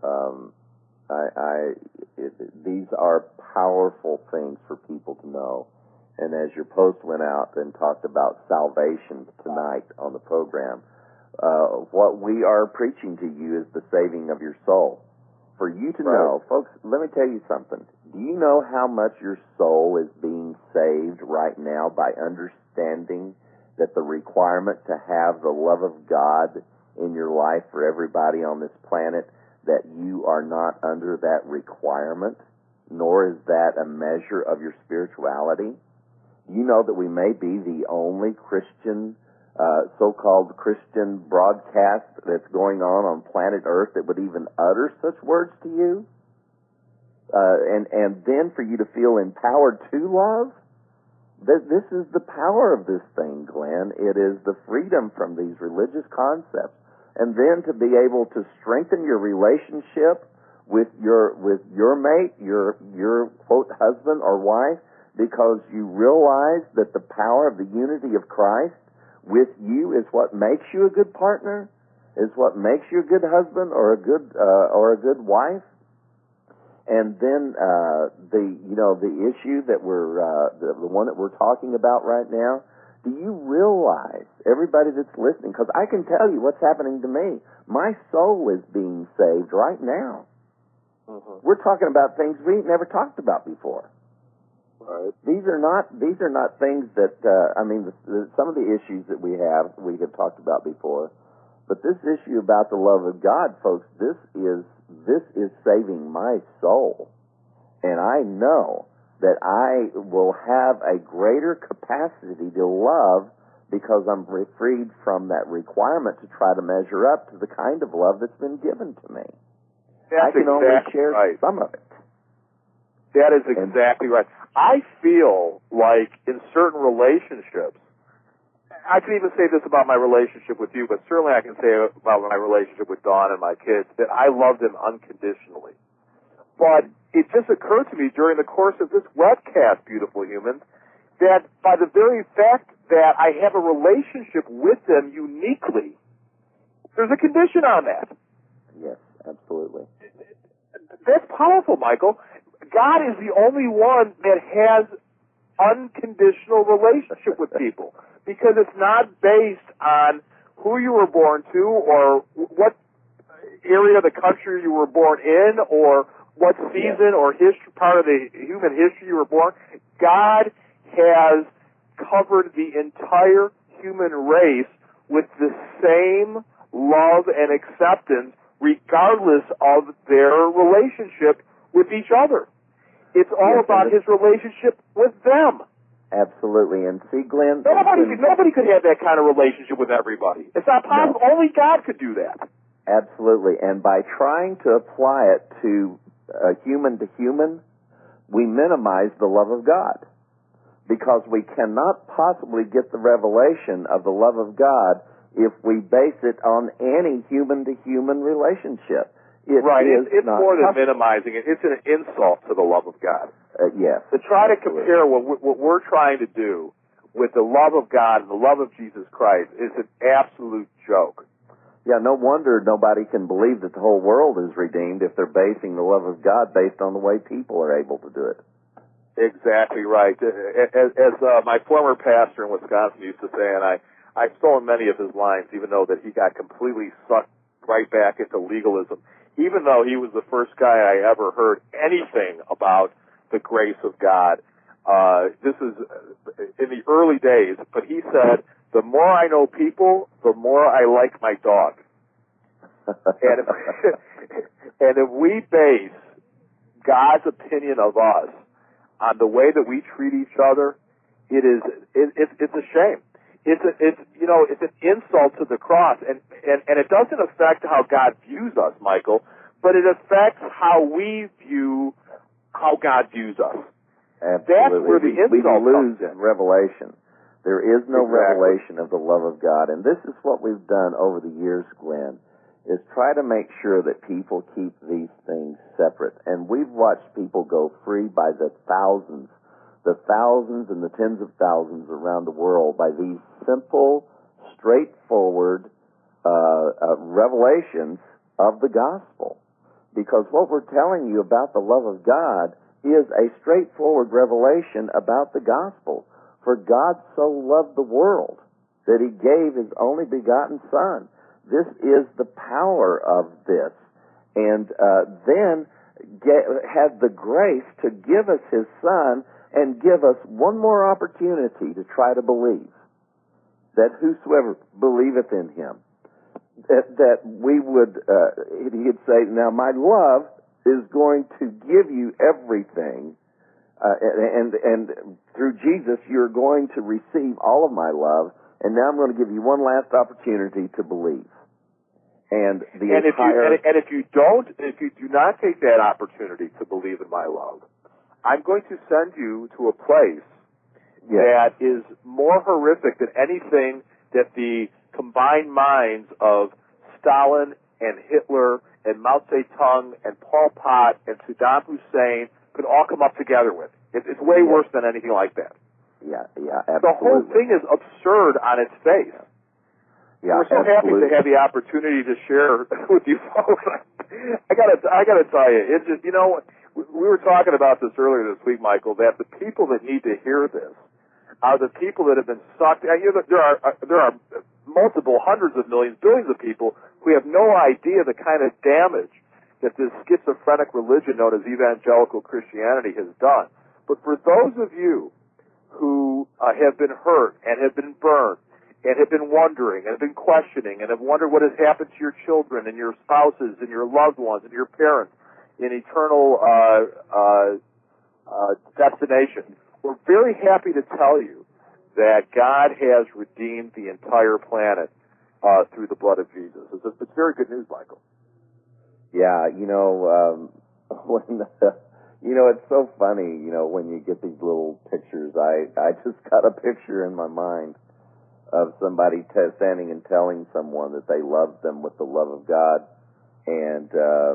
B: these are powerful things for people to know. And as your post went out and talked about salvation tonight on the program, what we are preaching to you is the saving of your soul. For you to know, folks, let me tell you something. Do you know how much your soul is being saved right now by understanding that the requirement to have the love of God in your life for everybody on this planet, that you are not under that requirement, nor is that a measure of your spirituality? You know that we may be the only Christian, so-called Christian broadcast that's going on planet Earth that would even utter such words to you? And then for you to feel empowered to love? This is the power of this thing, Glenn. It is the freedom from these religious concepts. And then to be able to strengthen your relationship with your mate, your quote husband or wife, because you realize that the power of the unity of Christ with you is what makes you a good partner, is what makes you a good husband or a good wife. And then the issue that we're the one that we're talking about right now. Do you realize, everybody that's listening, because I can tell you what's happening to me. My soul is being saved right now. Mm-hmm. We're talking about things we never talked about before.
A: Right.
B: These are not things that some of the issues that we have talked about before, but this issue about the love of God, folks, this is saving my soul, and I know that I will have a greater capacity to love because I'm freed from that requirement to try to measure up to the kind of love that's been given to me. I can only share some of it.
A: That is exactly right. I feel like in certain relationships, I can even say this about my relationship with you, but certainly I can say about my relationship with Dawn and my kids, that I love them unconditionally. But it just occurred to me during the course of this webcast, Beautiful Humans, that by the very fact that I have a relationship with them uniquely, there's a condition on that.
B: Yes, absolutely.
A: That's powerful, Michael. God is the only one that has unconditional relationship with people, because it's not based on who you were born to or what area of the country you were born in or what season or history, part of the human history you were born. God has covered the entire human race with the same love and acceptance regardless of their relationship with each other. It's all about his relationship with them.
B: Absolutely. And see, Glenn,
A: nobody could have that kind of relationship with everybody. It's not possible. No. Only God could do that.
B: Absolutely. And by trying to apply it to human to human, we minimize the love of God. because we cannot possibly get the revelation of the love of God if we base it on any human-to-human relationship.
A: It's more than minimizing it. It's an insult to the love of God.
B: Yes.
A: To try to compare what we're trying to do with the love of God and the love of Jesus Christ is an absolute joke.
B: Yeah, no wonder nobody can believe that the whole world is redeemed if they're basing the love of God based on the way people are able to do it.
A: Exactly right. As my former pastor in Wisconsin used to say, and I've stolen many of his lines, even though that he got completely sucked right back into legalism, even though he was the first guy I ever heard anything about the grace of God. This is in the early days, but he said, the more I know people, the more I like my dog. And if we base God's opinion of us on the way that we treat each other, it's a shame. It's an insult to the cross, and it doesn't affect how God views us, Michael, but it affects how we view how God views us.
B: Absolutely.
A: That's where the insult comes in.
B: Revelation. There is no
A: Exactly.
B: revelation of the love of God, and this is what we've done over the years, Glenn, is try to make sure that people keep these things separate. And we've watched people go free by the thousands and the tens of thousands around the world by these simple, straightforward revelations of the gospel. Because what we're telling you about the love of God is a straightforward revelation about the gospel. For God so loved the world that he gave his only begotten Son. This is the power of this. And then had the grace to give us his Son and give us one more opportunity to try to believe. That whosoever believeth in him, that we would, he'd say, now my love is going to give you everything, and through Jesus you're going to receive all of my love, and now I'm going to give you one last opportunity to believe. If you do not take that opportunity to believe in my love, I'm going to send you to a place that is more horrific than anything that the combined minds of Stalin and Hitler and Mao Zedong and Pol Pot and Saddam Hussein could all come up together with. It's way worse than anything like that. Yeah, absolutely.
A: The whole thing is absurd on its face.
B: Yeah,
A: we're so happy to have the opportunity to share with you folks. I gotta tell you, it's just, we were talking about this earlier this week, Michael, that the people that need to hear this are the people that have been sucked. There are multiple hundreds of millions, billions of people who have no idea the kind of damage that this schizophrenic religion known as evangelical Christianity has done. But for those of you who have been hurt and have been burned and have been wondering and have been questioning and have wondered what has happened to your children and your spouses and your loved ones and your parents in eternal destination, we're very happy to tell you that God has redeemed the entire planet through the blood of Jesus. It's very good news, Michael.
B: Yeah, it's so funny, when you get these little pictures. I just got a picture in my mind of somebody standing and telling someone that they loved them with the love of God, and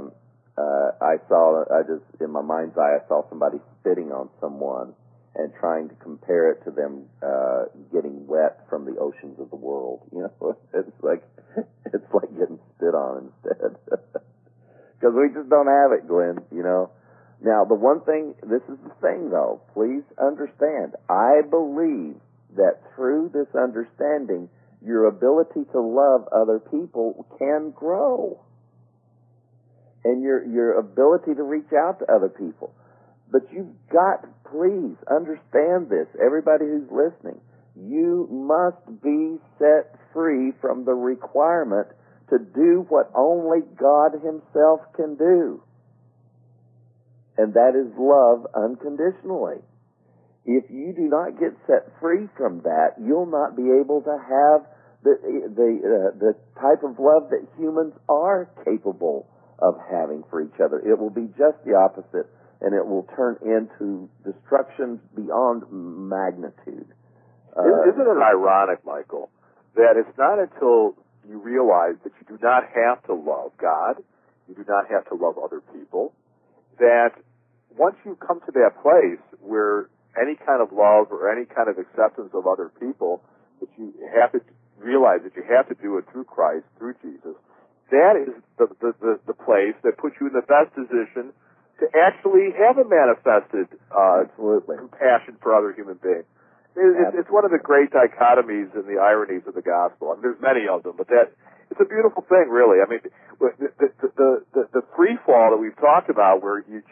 B: in my mind's eye, I saw somebody spitting on someone and trying to compare it to them getting wet from the oceans of the world. It's like getting spit on instead. Because we just don't have it, Glenn, Now, the one thing, this is the thing, though, please understand, I believe that through this understanding, your ability to love other people can grow. And your ability to reach out to other people. But you've got, please understand this, everybody who's listening, you must be set free from the requirement to do what only God himself can do. And that is love unconditionally. If you do not get set free from that, you'll not be able to have the type of love that humans are capable of having for each other. It will be just the opposite. and it will turn into destruction beyond magnitude.
A: Isn't it ironic, Michael, that it's not until you realize that you do not have to love God, you do not have to love other people, that once you come to that place where any kind of love or any kind of acceptance of other people, that you have to realize that you have to do it through Christ, through Jesus, that is the place that puts you in the best position to actually have a manifested compassion for other human beings. It's one of the great dichotomies and the ironies of the gospel. I mean, there's many of them, but it's a beautiful thing, really. I mean, the free fall that we've talked about, where you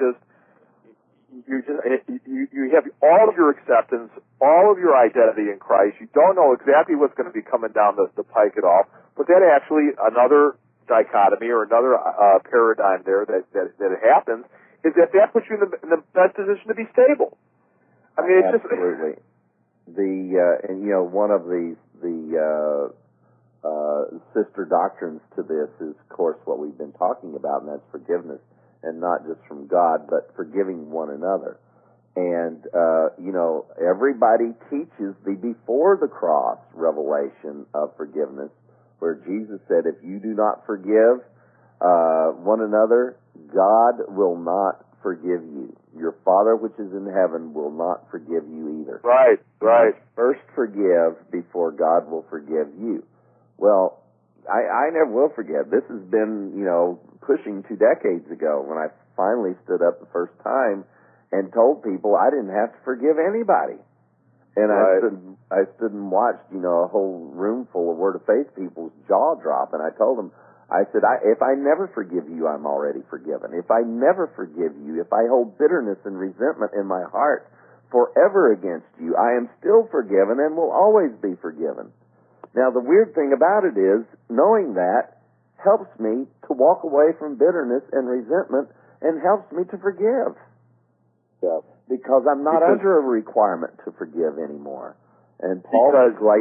A: have all of your acceptance, all of your identity in Christ. You don't know exactly what's going to be coming down the pike at all, but that actually another dichotomy or another paradigm there that happens is that puts you in the best position to be stable. I mean, it's
B: absolutely. And one of the sister doctrines to this is, of course, what we've been talking about, and that's forgiveness, and not just from God, but forgiving one another. And everybody teaches the before the cross revelation of forgiveness, where Jesus said, "If you do not forgive one another, God will not forgive you. Your Father which is in heaven will not forgive you either."
A: Right.
B: First forgive before God will forgive you. Well, I never will forgive. This has been, pushing 2 decades ago when I finally stood up the first time and told people I didn't have to forgive anybody. And
A: right.
B: I stood and watched, a whole room full of Word of Faith people's jaw drop, and I told them, I said, if I never forgive you, I'm already forgiven. If I never forgive you, if I hold bitterness and resentment in my heart forever against you, I am still forgiven and will always be forgiven. Now, the weird thing about it is, knowing that helps me to walk away from bitterness and resentment and helps me to forgive.
A: Yeah.
B: Because I'm not under a requirement to forgive anymore. And Paul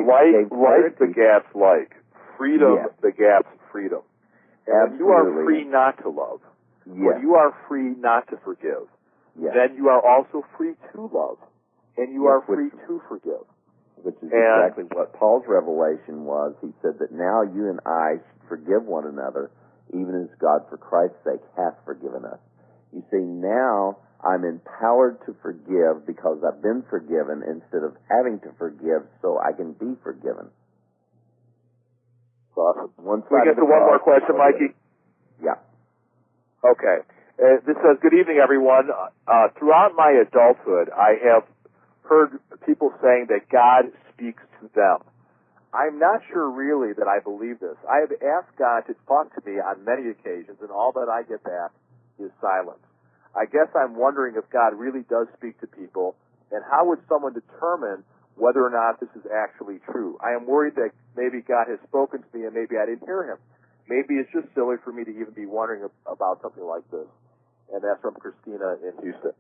A: begets like. Freedom begets freedom. And when you are free not to love, when you are free not to forgive, then you are also free to love, and you are free to forgive.
B: Which is exactly what Paul's revelation was. He said that now you and I should forgive one another, even as God, for Christ's sake, hath forgiven us. You see, now I'm empowered to forgive because I've been forgiven instead of having to forgive so I can be forgiven.
A: Awesome. We get to one more question, Mikey?
B: Yeah.
A: Okay. This says, "Good evening, everyone. Throughout my adulthood, I have heard people saying that God speaks to them. I'm not sure really that I believe this. I have asked God to talk to me on many occasions, and all that I get back is silence. I guess I'm wondering if God really does speak to people, and how would someone determine whether or not this is actually true? I am worried that maybe God has spoken to me and maybe I didn't hear him. Maybe it's just silly for me to even be wondering about something like this." And that's from Christina in Houston.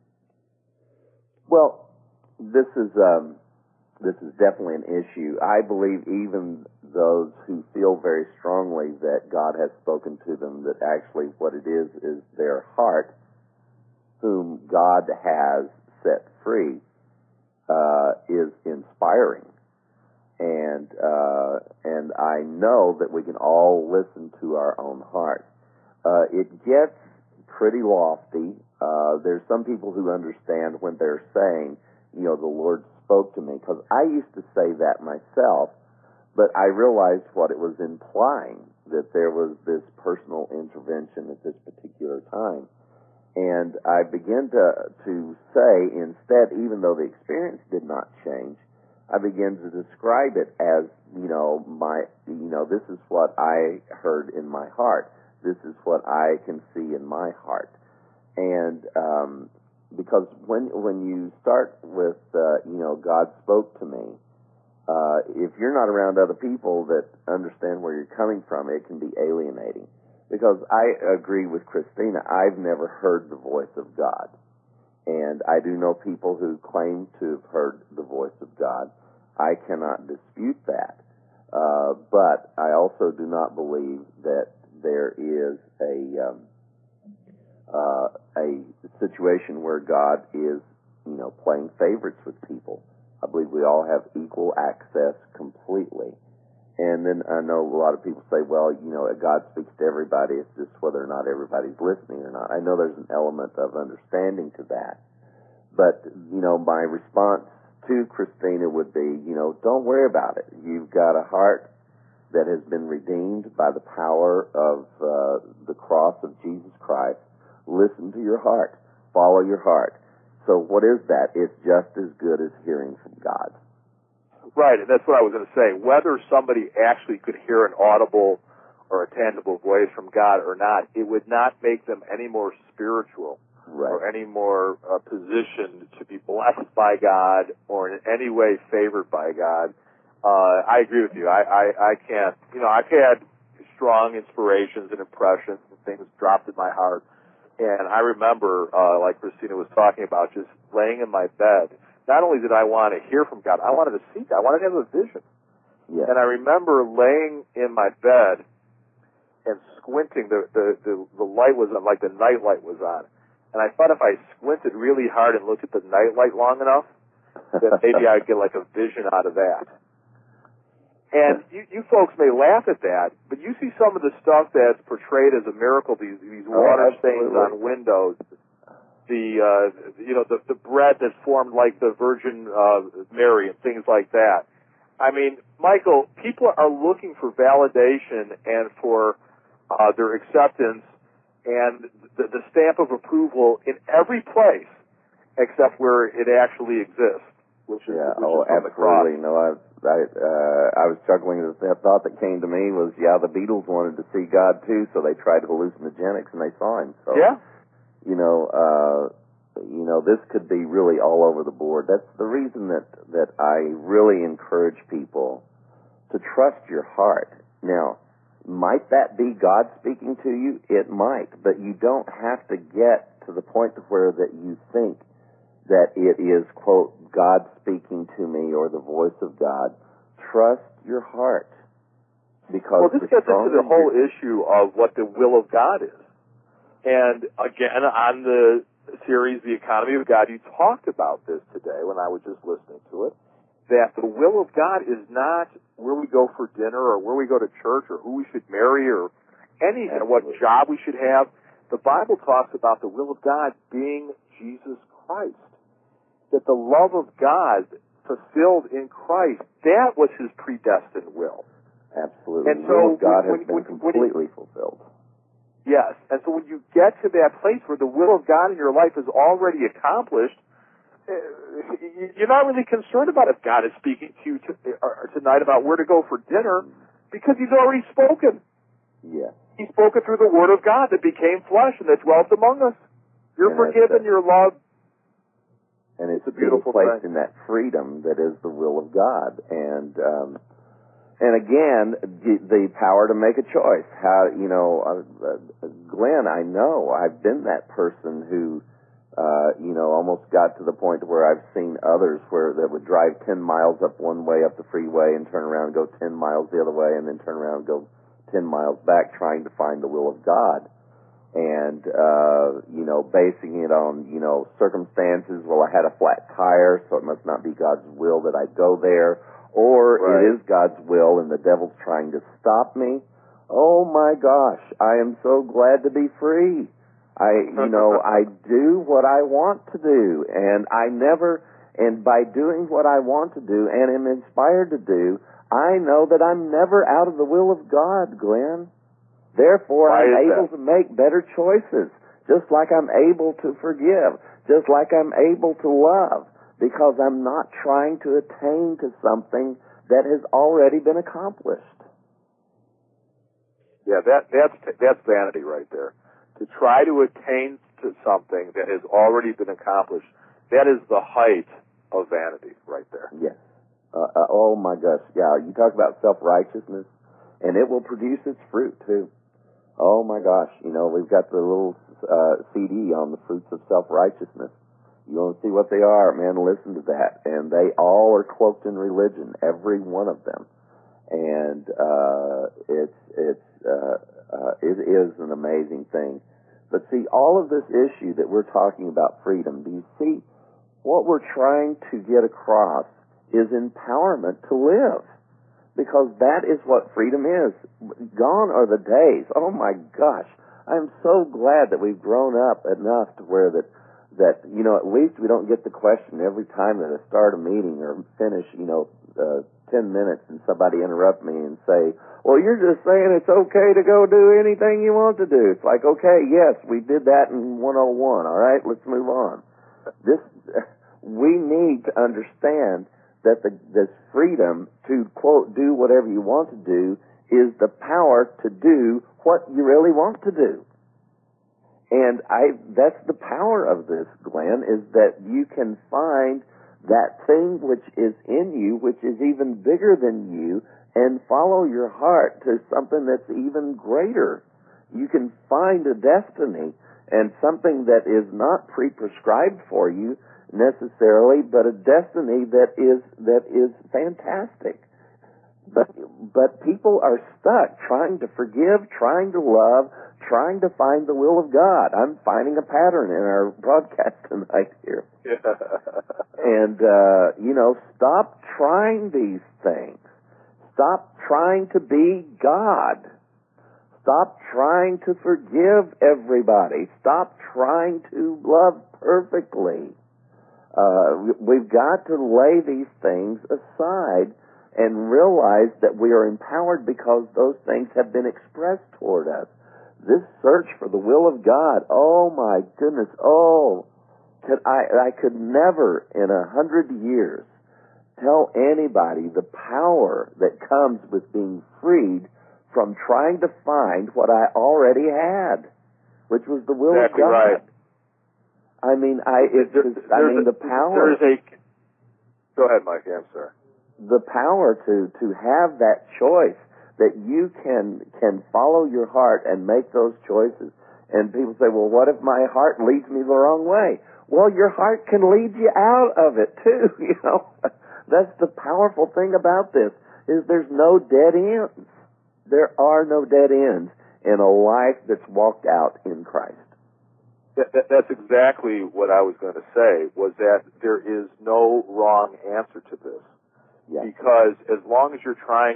B: Well, this is definitely an issue. I believe even those who feel very strongly that God has spoken to them, that actually what it is their heart, whom God has set free, is inspiring. And I know that we can all listen to our own heart. It gets pretty lofty. There's some people who understand when they're saying, the Lord spoke to me, because I used to say that myself, but I realized what it was implying, that there was this personal intervention at this particular time. And I began to say instead, even though the experience did not change, I began to describe it as, this is what I heard in my heart. This is what I can see in my heart. And because when you start with, God spoke to me, if you're not around other people that understand where you're coming from, it can be alienating. Because I agree with Christina, I've never heard the voice of God. And I do know people who claim to have heard the voice of God. I cannot dispute that. But I also do not believe that there is a situation where God is, playing favorites with people. I believe we all have equal access completely. And then I know a lot of people say, well, God speaks to everybody. It's just whether or not everybody's listening or not. I know there's an element of understanding to that. But, my response to Christina would be, don't worry about it. You've got a heart that has been redeemed by the power of the cross of Jesus Christ. Listen to your heart. Follow your heart. So what is that? It's just as good as hearing from God.
A: Right, and that's what I was going to say. Whether somebody actually could hear an audible or a tangible voice from God or not, it would not make them any more spiritual.
B: Right.
A: Or any more positioned to be blessed by God or in any way favored by God. I agree with you. I can't, I've had strong inspirations and impressions and things dropped in my heart. And I remember, like Christina was talking about, just laying in my bed. Not only did I want to hear from God, I wanted to see God. I wanted to have a vision.
B: Yeah.
A: And I remember laying in my bed and squinting. The light was on, like the night light was on. And I thought if I squinted really hard and looked at the night light long enough, that maybe I'd get like a vision out of that. And you folks may laugh at that, but you see some of the stuff that's portrayed as a miracle, these water stains on windows, the bread that's formed like the Virgin Mary and things like that. I mean, Michael, people are looking for validation and for their acceptance and the stamp of approval in every place except where it actually exists, which is from the cross.
B: Absolutely. No, I was struggling with that thought that came to me was, the Beatles wanted to see God too, so they tried hallucinogenics and they saw him. So,
A: yeah.
B: This could be really all over the board. That's the reason that I really encourage people to trust your heart. Now, might that be God speaking to you? It might, but you don't have to get to the point to where that you think that it is, quote, God speaking to me or the voice of God. Trust your heart. Because
A: this gets into the whole issue of what the will of God is. And again, on the series, The Economy of God, you talked about this today when I was just listening to it, that the will of God is not where we go for dinner or where we go to church or who we should marry or anything, what job we should have. The Bible talks about the will of God being Jesus Christ. That the love of God fulfilled in Christ, that was his predestined will.
B: Absolutely.
A: And
B: the will of God has been completely fulfilled.
A: Yes. And so when you get to that place where the will of God in your life is already accomplished, you're not really concerned about if God is speaking to you tonight about where to go for dinner because he's already spoken.
B: Yes.
A: He's spoken through the Word of God that became flesh and that dwelt among us. You're forgiven, you're loved.
B: And it's
A: a beautiful
B: placed
A: thing.
B: In that freedom that is the will of God. And again, the power to make a choice. How, Glenn, I know I've been that person who, almost got to the point where I've seen others that would drive 10 miles up one way up the freeway and turn around and go 10 miles the other way and then turn around and go 10 miles back trying to find the will of God. And, basing it on, circumstances. Well, I had a flat tire, so it must not be God's will that I go there. Or
A: right.
B: It is God's will and the devil's trying to stop me. Oh my gosh, I am so glad to be free. I do what I want to do, and by doing what I want to do and am inspired to do, I know that I'm never out of the will of God, Glenn. Therefore, I'm able to make better choices, just like I'm able to forgive, just like I'm able to love, because I'm not trying to attain to something that has already been accomplished.
A: Yeah, that's vanity right there. To try to attain to something that has already been accomplished, that is the height of vanity right there.
B: Yes. Oh my gosh. Yeah, you talk about self-righteousness, and it will produce its fruit too. Oh my gosh. We've got the little CD on the fruits of self-righteousness. You want to see what they are, man, listen to that. And they all are cloaked in religion, every one of them. And it is an amazing thing. But see, all of this issue that we're talking about freedom, do you see what we're trying to get across is empowerment to live? Because that is what freedom is. Gone are the days. Oh my gosh. I'm so glad that we've grown up enough to where that at least we don't get the question every time that I start a meeting or finish, 10 minutes and somebody interrupt me and say, well, you're just saying it's okay to go do anything you want to do. It's like, okay, yes, we did that in 101. All right, let's move on. We need to understand that this freedom to, quote, do whatever you want to do is the power to do what you really want to do. And that's the power of this, Glenn, is that you can find that thing which is in you, which is even bigger than you, and follow your heart to something that's even greater. You can find a destiny and something that is not pre-prescribed for you necessarily, but a destiny that is fantastic. But people are stuck trying to forgive, trying to love, trying to find the will of God. I'm finding a pattern in our broadcast tonight here. And, stop trying these things. Stop trying to be God. Stop trying to forgive everybody. Stop trying to love perfectly. We've got to lay these things aside and realize that we are empowered because those things have been expressed toward us. This search for the will of God, oh my goodness, I could never in 100 years tell anybody the power that comes with being freed from trying to find what I already had, which was the will of God.
A: Right.
B: I mean, the power.
A: Go ahead, Mike. I'm sorry.
B: The power to have that choice, that you can follow your heart and make those choices. And people say, well, what if my heart leads me the wrong way? Well, your heart can lead you out of it too. That's the powerful thing about this, is there's no dead ends. There are no dead ends in a life that's walked out in Christ.
A: That's exactly what I was going to say, was that there is no wrong answer to this. Yes. Because as long as you're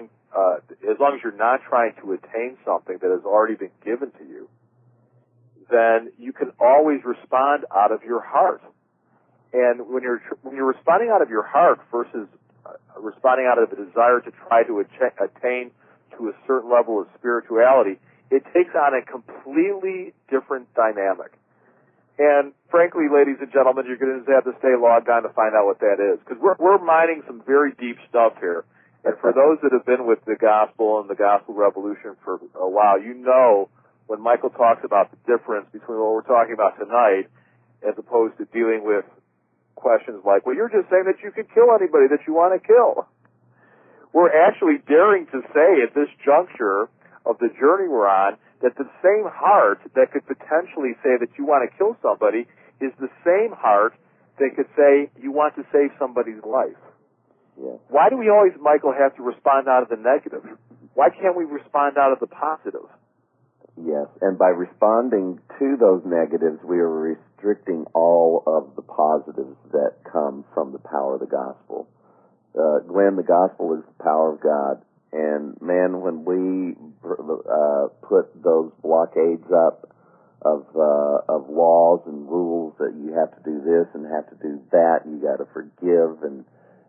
A: not trying to attain something that has already been given to you, then you can always respond out of your heart. And when you're responding out of your heart versus responding out of a desire to try to attain to a certain level of spirituality, it takes on a completely different dynamic. And frankly, ladies and gentlemen, you're going to have to stay logged on to find out what that is, because we're mining some very deep stuff here. And for those that have been with the gospel and the gospel revolution for a while, when Michael talks about the difference between what we're talking about tonight as opposed to dealing with questions like, well, you're just saying that you can kill anybody that you want to kill. We're actually daring to say at this juncture of the journey we're on that the same heart that could potentially say that you want to kill somebody is the same heart that could say you want to save somebody's life.
B: Yeah.
A: Why do we always, Michael, have to respond out of the negative? Why can't we respond out of the positive?
B: Yes, and by responding to those negatives, we are restricting all of the positives that come from the power of the gospel. Glenn, the gospel is the power of God. And man, when we put those blockades up of laws and rules that you have to do this and have to do that, you got to forgive and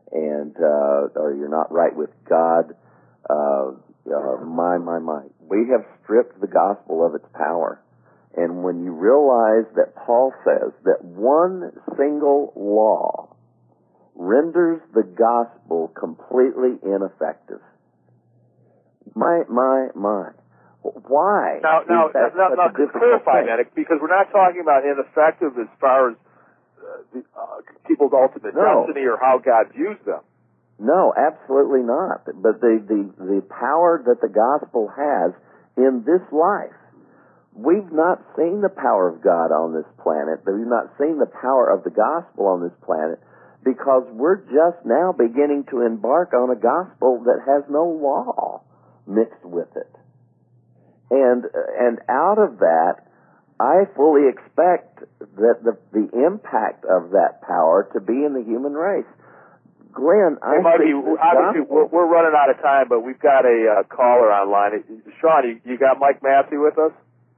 B: or you're not right with God. My. We have stripped the gospel of its power. And when you realize that Paul says that one single law renders the gospel completely ineffective. My. Why?
A: Now, to clarify that, because we're not talking about ineffective as far as people's ultimate destiny or how God views them.
B: No, absolutely not. But the power that the gospel has in this life, we've not seen the power of God on this planet. We've not seen the power of the gospel on this planet because we're just now beginning to embark on a gospel that has no law mixed with it. And out of that, I fully expect that the impact of that power to be in the human race. Glenn, I think
A: obviously we're running out of time, but we've got a caller online. Sean, you got Mike Massey with us?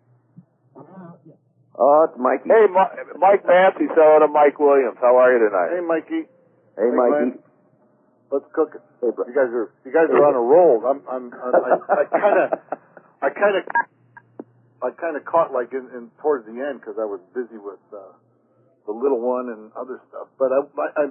B: Oh, it's Mikey.
A: Hey, Mike Massey, selling to Mike Williams. How are you tonight?
C: Hey, Mikey.
B: Hey, Mikey.
C: Let's cook it. Hey, you guys are on a roll. I kind of caught like in towards the end because I was busy with the little one and other stuff. But the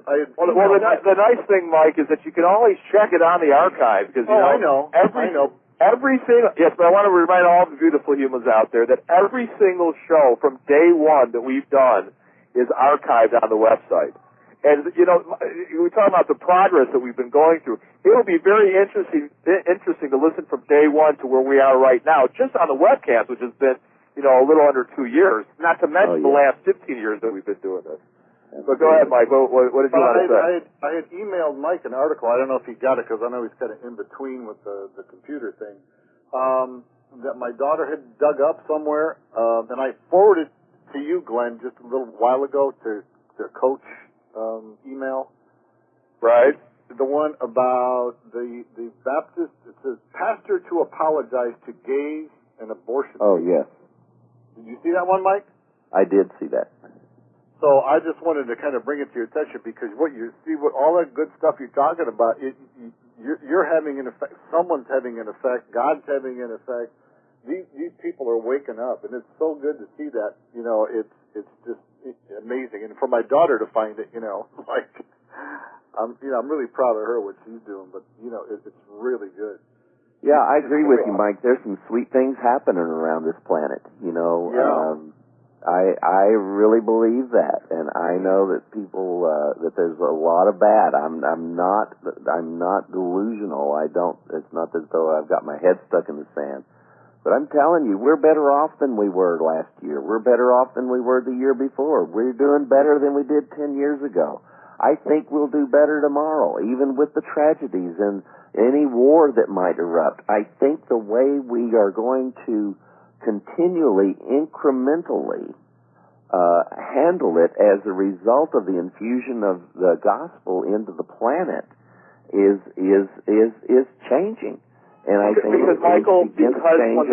A: nice thing, Mike, is that you can always check it on the archive because
C: I know.
A: Every single but I want to remind all the beautiful humans out there that every single show from day one that we've done is archived on the website. And, we talk about the progress that we've been going through. It'll be very interesting to listen from day one to where we are right now, just on the webcast, which has been, a little under 2 years, not to mention the last 15 years that we've been doing this. But go ahead, Mike. What did you want to say?
C: I had emailed Mike an article. I don't know if he got it because I know he's kind of in between with the computer thing, that my daughter had dug up somewhere, and I forwarded to you, Glenn, just a little while ago to Coach email.
A: Right.
C: The one about the Baptist, it says, pastor to apologize to gays and abortion.
B: Oh, yes.
C: Did you see that one, Mike?
B: I did see that.
C: So I just wanted to kind of bring it to your attention because what all that good stuff you're talking about, you're having an effect, someone's having an effect, God's having an effect. These people are waking up, and it's so good to see that. It's just amazing, and for my daughter to find it, I'm really proud of her what she's doing. But it's really good.
B: Yeah, I agree with you, Mike. There's some sweet things happening around this planet.
C: Yeah.
B: I really believe that, and I know that people that there's a lot of bad. I'm not delusional. It's not as though I've got my head stuck in the sand. But I'm telling you, we're better off than we were last year. We're better off than we were the year before. We're doing better than we did 10 years ago. I think we'll do better tomorrow, even with the tragedies and any war that might erupt. I think the way we are going to continually, incrementally handle it as a result of the infusion of the gospel into the planet is changing. And I think
A: because Michael, when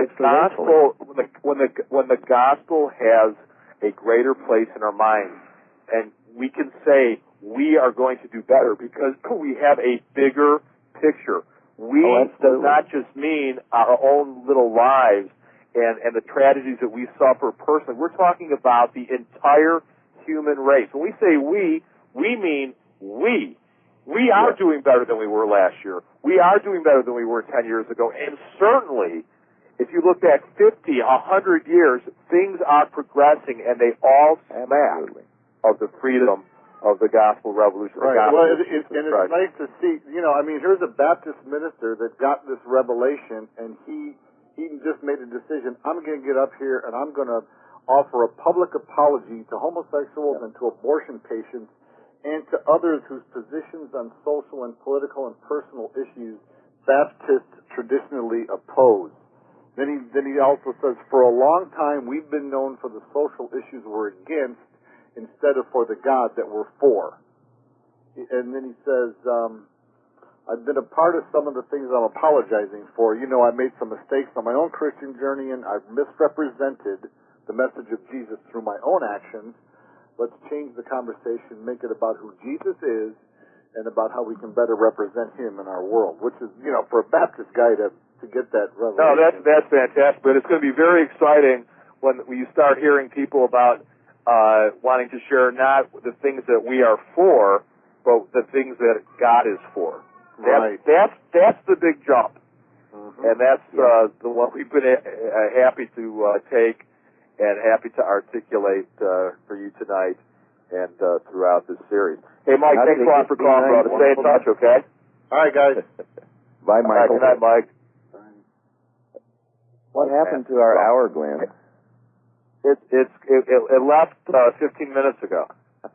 A: the gospel has a greater place in our minds, and we can say we are going to do better because we have a bigger picture. We does not just mean our own little lives and the tragedies that we suffer personally. We're talking about the entire human race. When we say we mean we. We are doing better than we were last year. We are doing better than we were 10 years ago. And certainly, if you look back 50, 100 years, things are progressing, and they all smack of the freedom of the gospel revolution.
C: Right. It's nice to see, here's a Baptist minister that got this revelation, and he just made a decision. I'm going to get up here, and I'm going to offer a public apology to homosexuals and to abortion patients and to others whose positions on social and political and personal issues Baptists traditionally oppose. Then he also says, for a long time we've been known for the social issues we're against instead of for the God that we're for. And then he says, I've been a part of some of the things I'm apologizing for. I made some mistakes on my own Christian journey, and I've misrepresented the message of Jesus through my own actions. Let's change the conversation, make it about who Jesus is and about how we can better represent him in our world, which is, for a Baptist guy to get that revelation.
A: No, that's fantastic. But it's going to be very exciting when you start hearing people about wanting to share not the things that we are for, but the things that God is for.
C: Right.
A: That's the big jump.
C: Mm-hmm.
A: And that's the one we've been happy to take and happy to articulate for you tonight and throughout this series. Hey, Mike, thanks a lot for calling, brother. Stay in touch, okay?
C: All right, guys.
B: Bye, Michael.
A: Good night, Mike.
B: What happened to our hour, Glenn?
A: It left 15 minutes ago.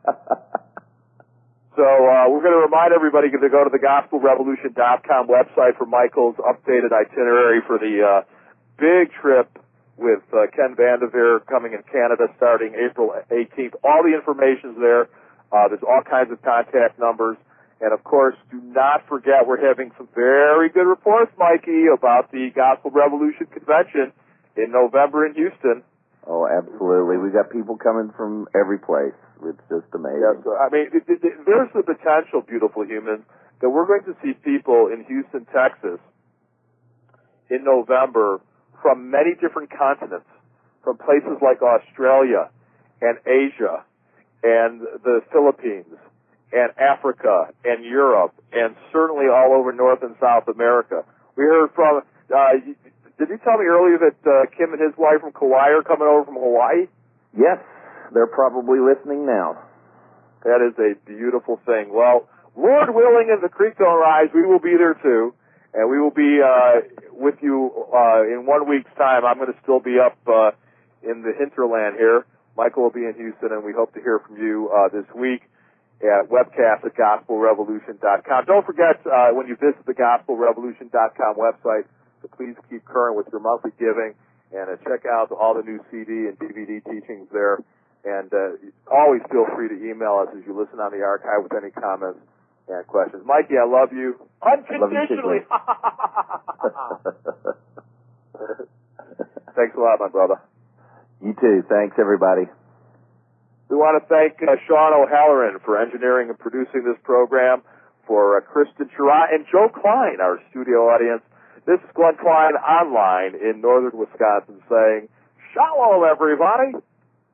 A: So we're going to remind everybody to go to the GospelRevolution.com website for Michael's updated itinerary for the big trip with Ken Vandeveer coming in Canada starting April 18th. All the information's there. There's all kinds of contact numbers. And, of course, do not forget we're having some very good reports, Mikey, about the Gospel Revolution Convention in November in Houston.
B: Oh, absolutely. We've got people coming from every place. It's just amazing.
A: Yeah, so, I mean, there's the potential, beautiful humans, that we're going to see people in Houston, Texas in November from many different continents, from places like Australia and Asia and the Philippines and Africa and Europe and certainly all over North and South America. We heard from, did you tell me earlier that Kim and his wife from Kauai are coming over from Hawaii?
B: Yes, they're probably listening now.
A: That is a beautiful thing. Well, Lord willing, as the creek don't rise, we will be there too. And we will be with you in 1 week's time. I'm going to still be up in the hinterland here. Michael will be in Houston, and we hope to hear from you this week at webcast@gospelrevolution.com. Don't forget, when you visit the gospelrevolution.com website, to please keep current with your monthly giving and check out all the new CD and DVD teachings there. And always feel free to email us as you listen on the archive with any comments and questions. Mikey, I love you unconditionally. Thanks a lot, my brother.
B: You too. Thanks, everybody.
A: We want to thank Sean O'Halloran for engineering and producing this program, for Kristen Chirot and Joe Klein, our studio audience. This is Glenn Klein online in northern Wisconsin saying, shalom, everybody.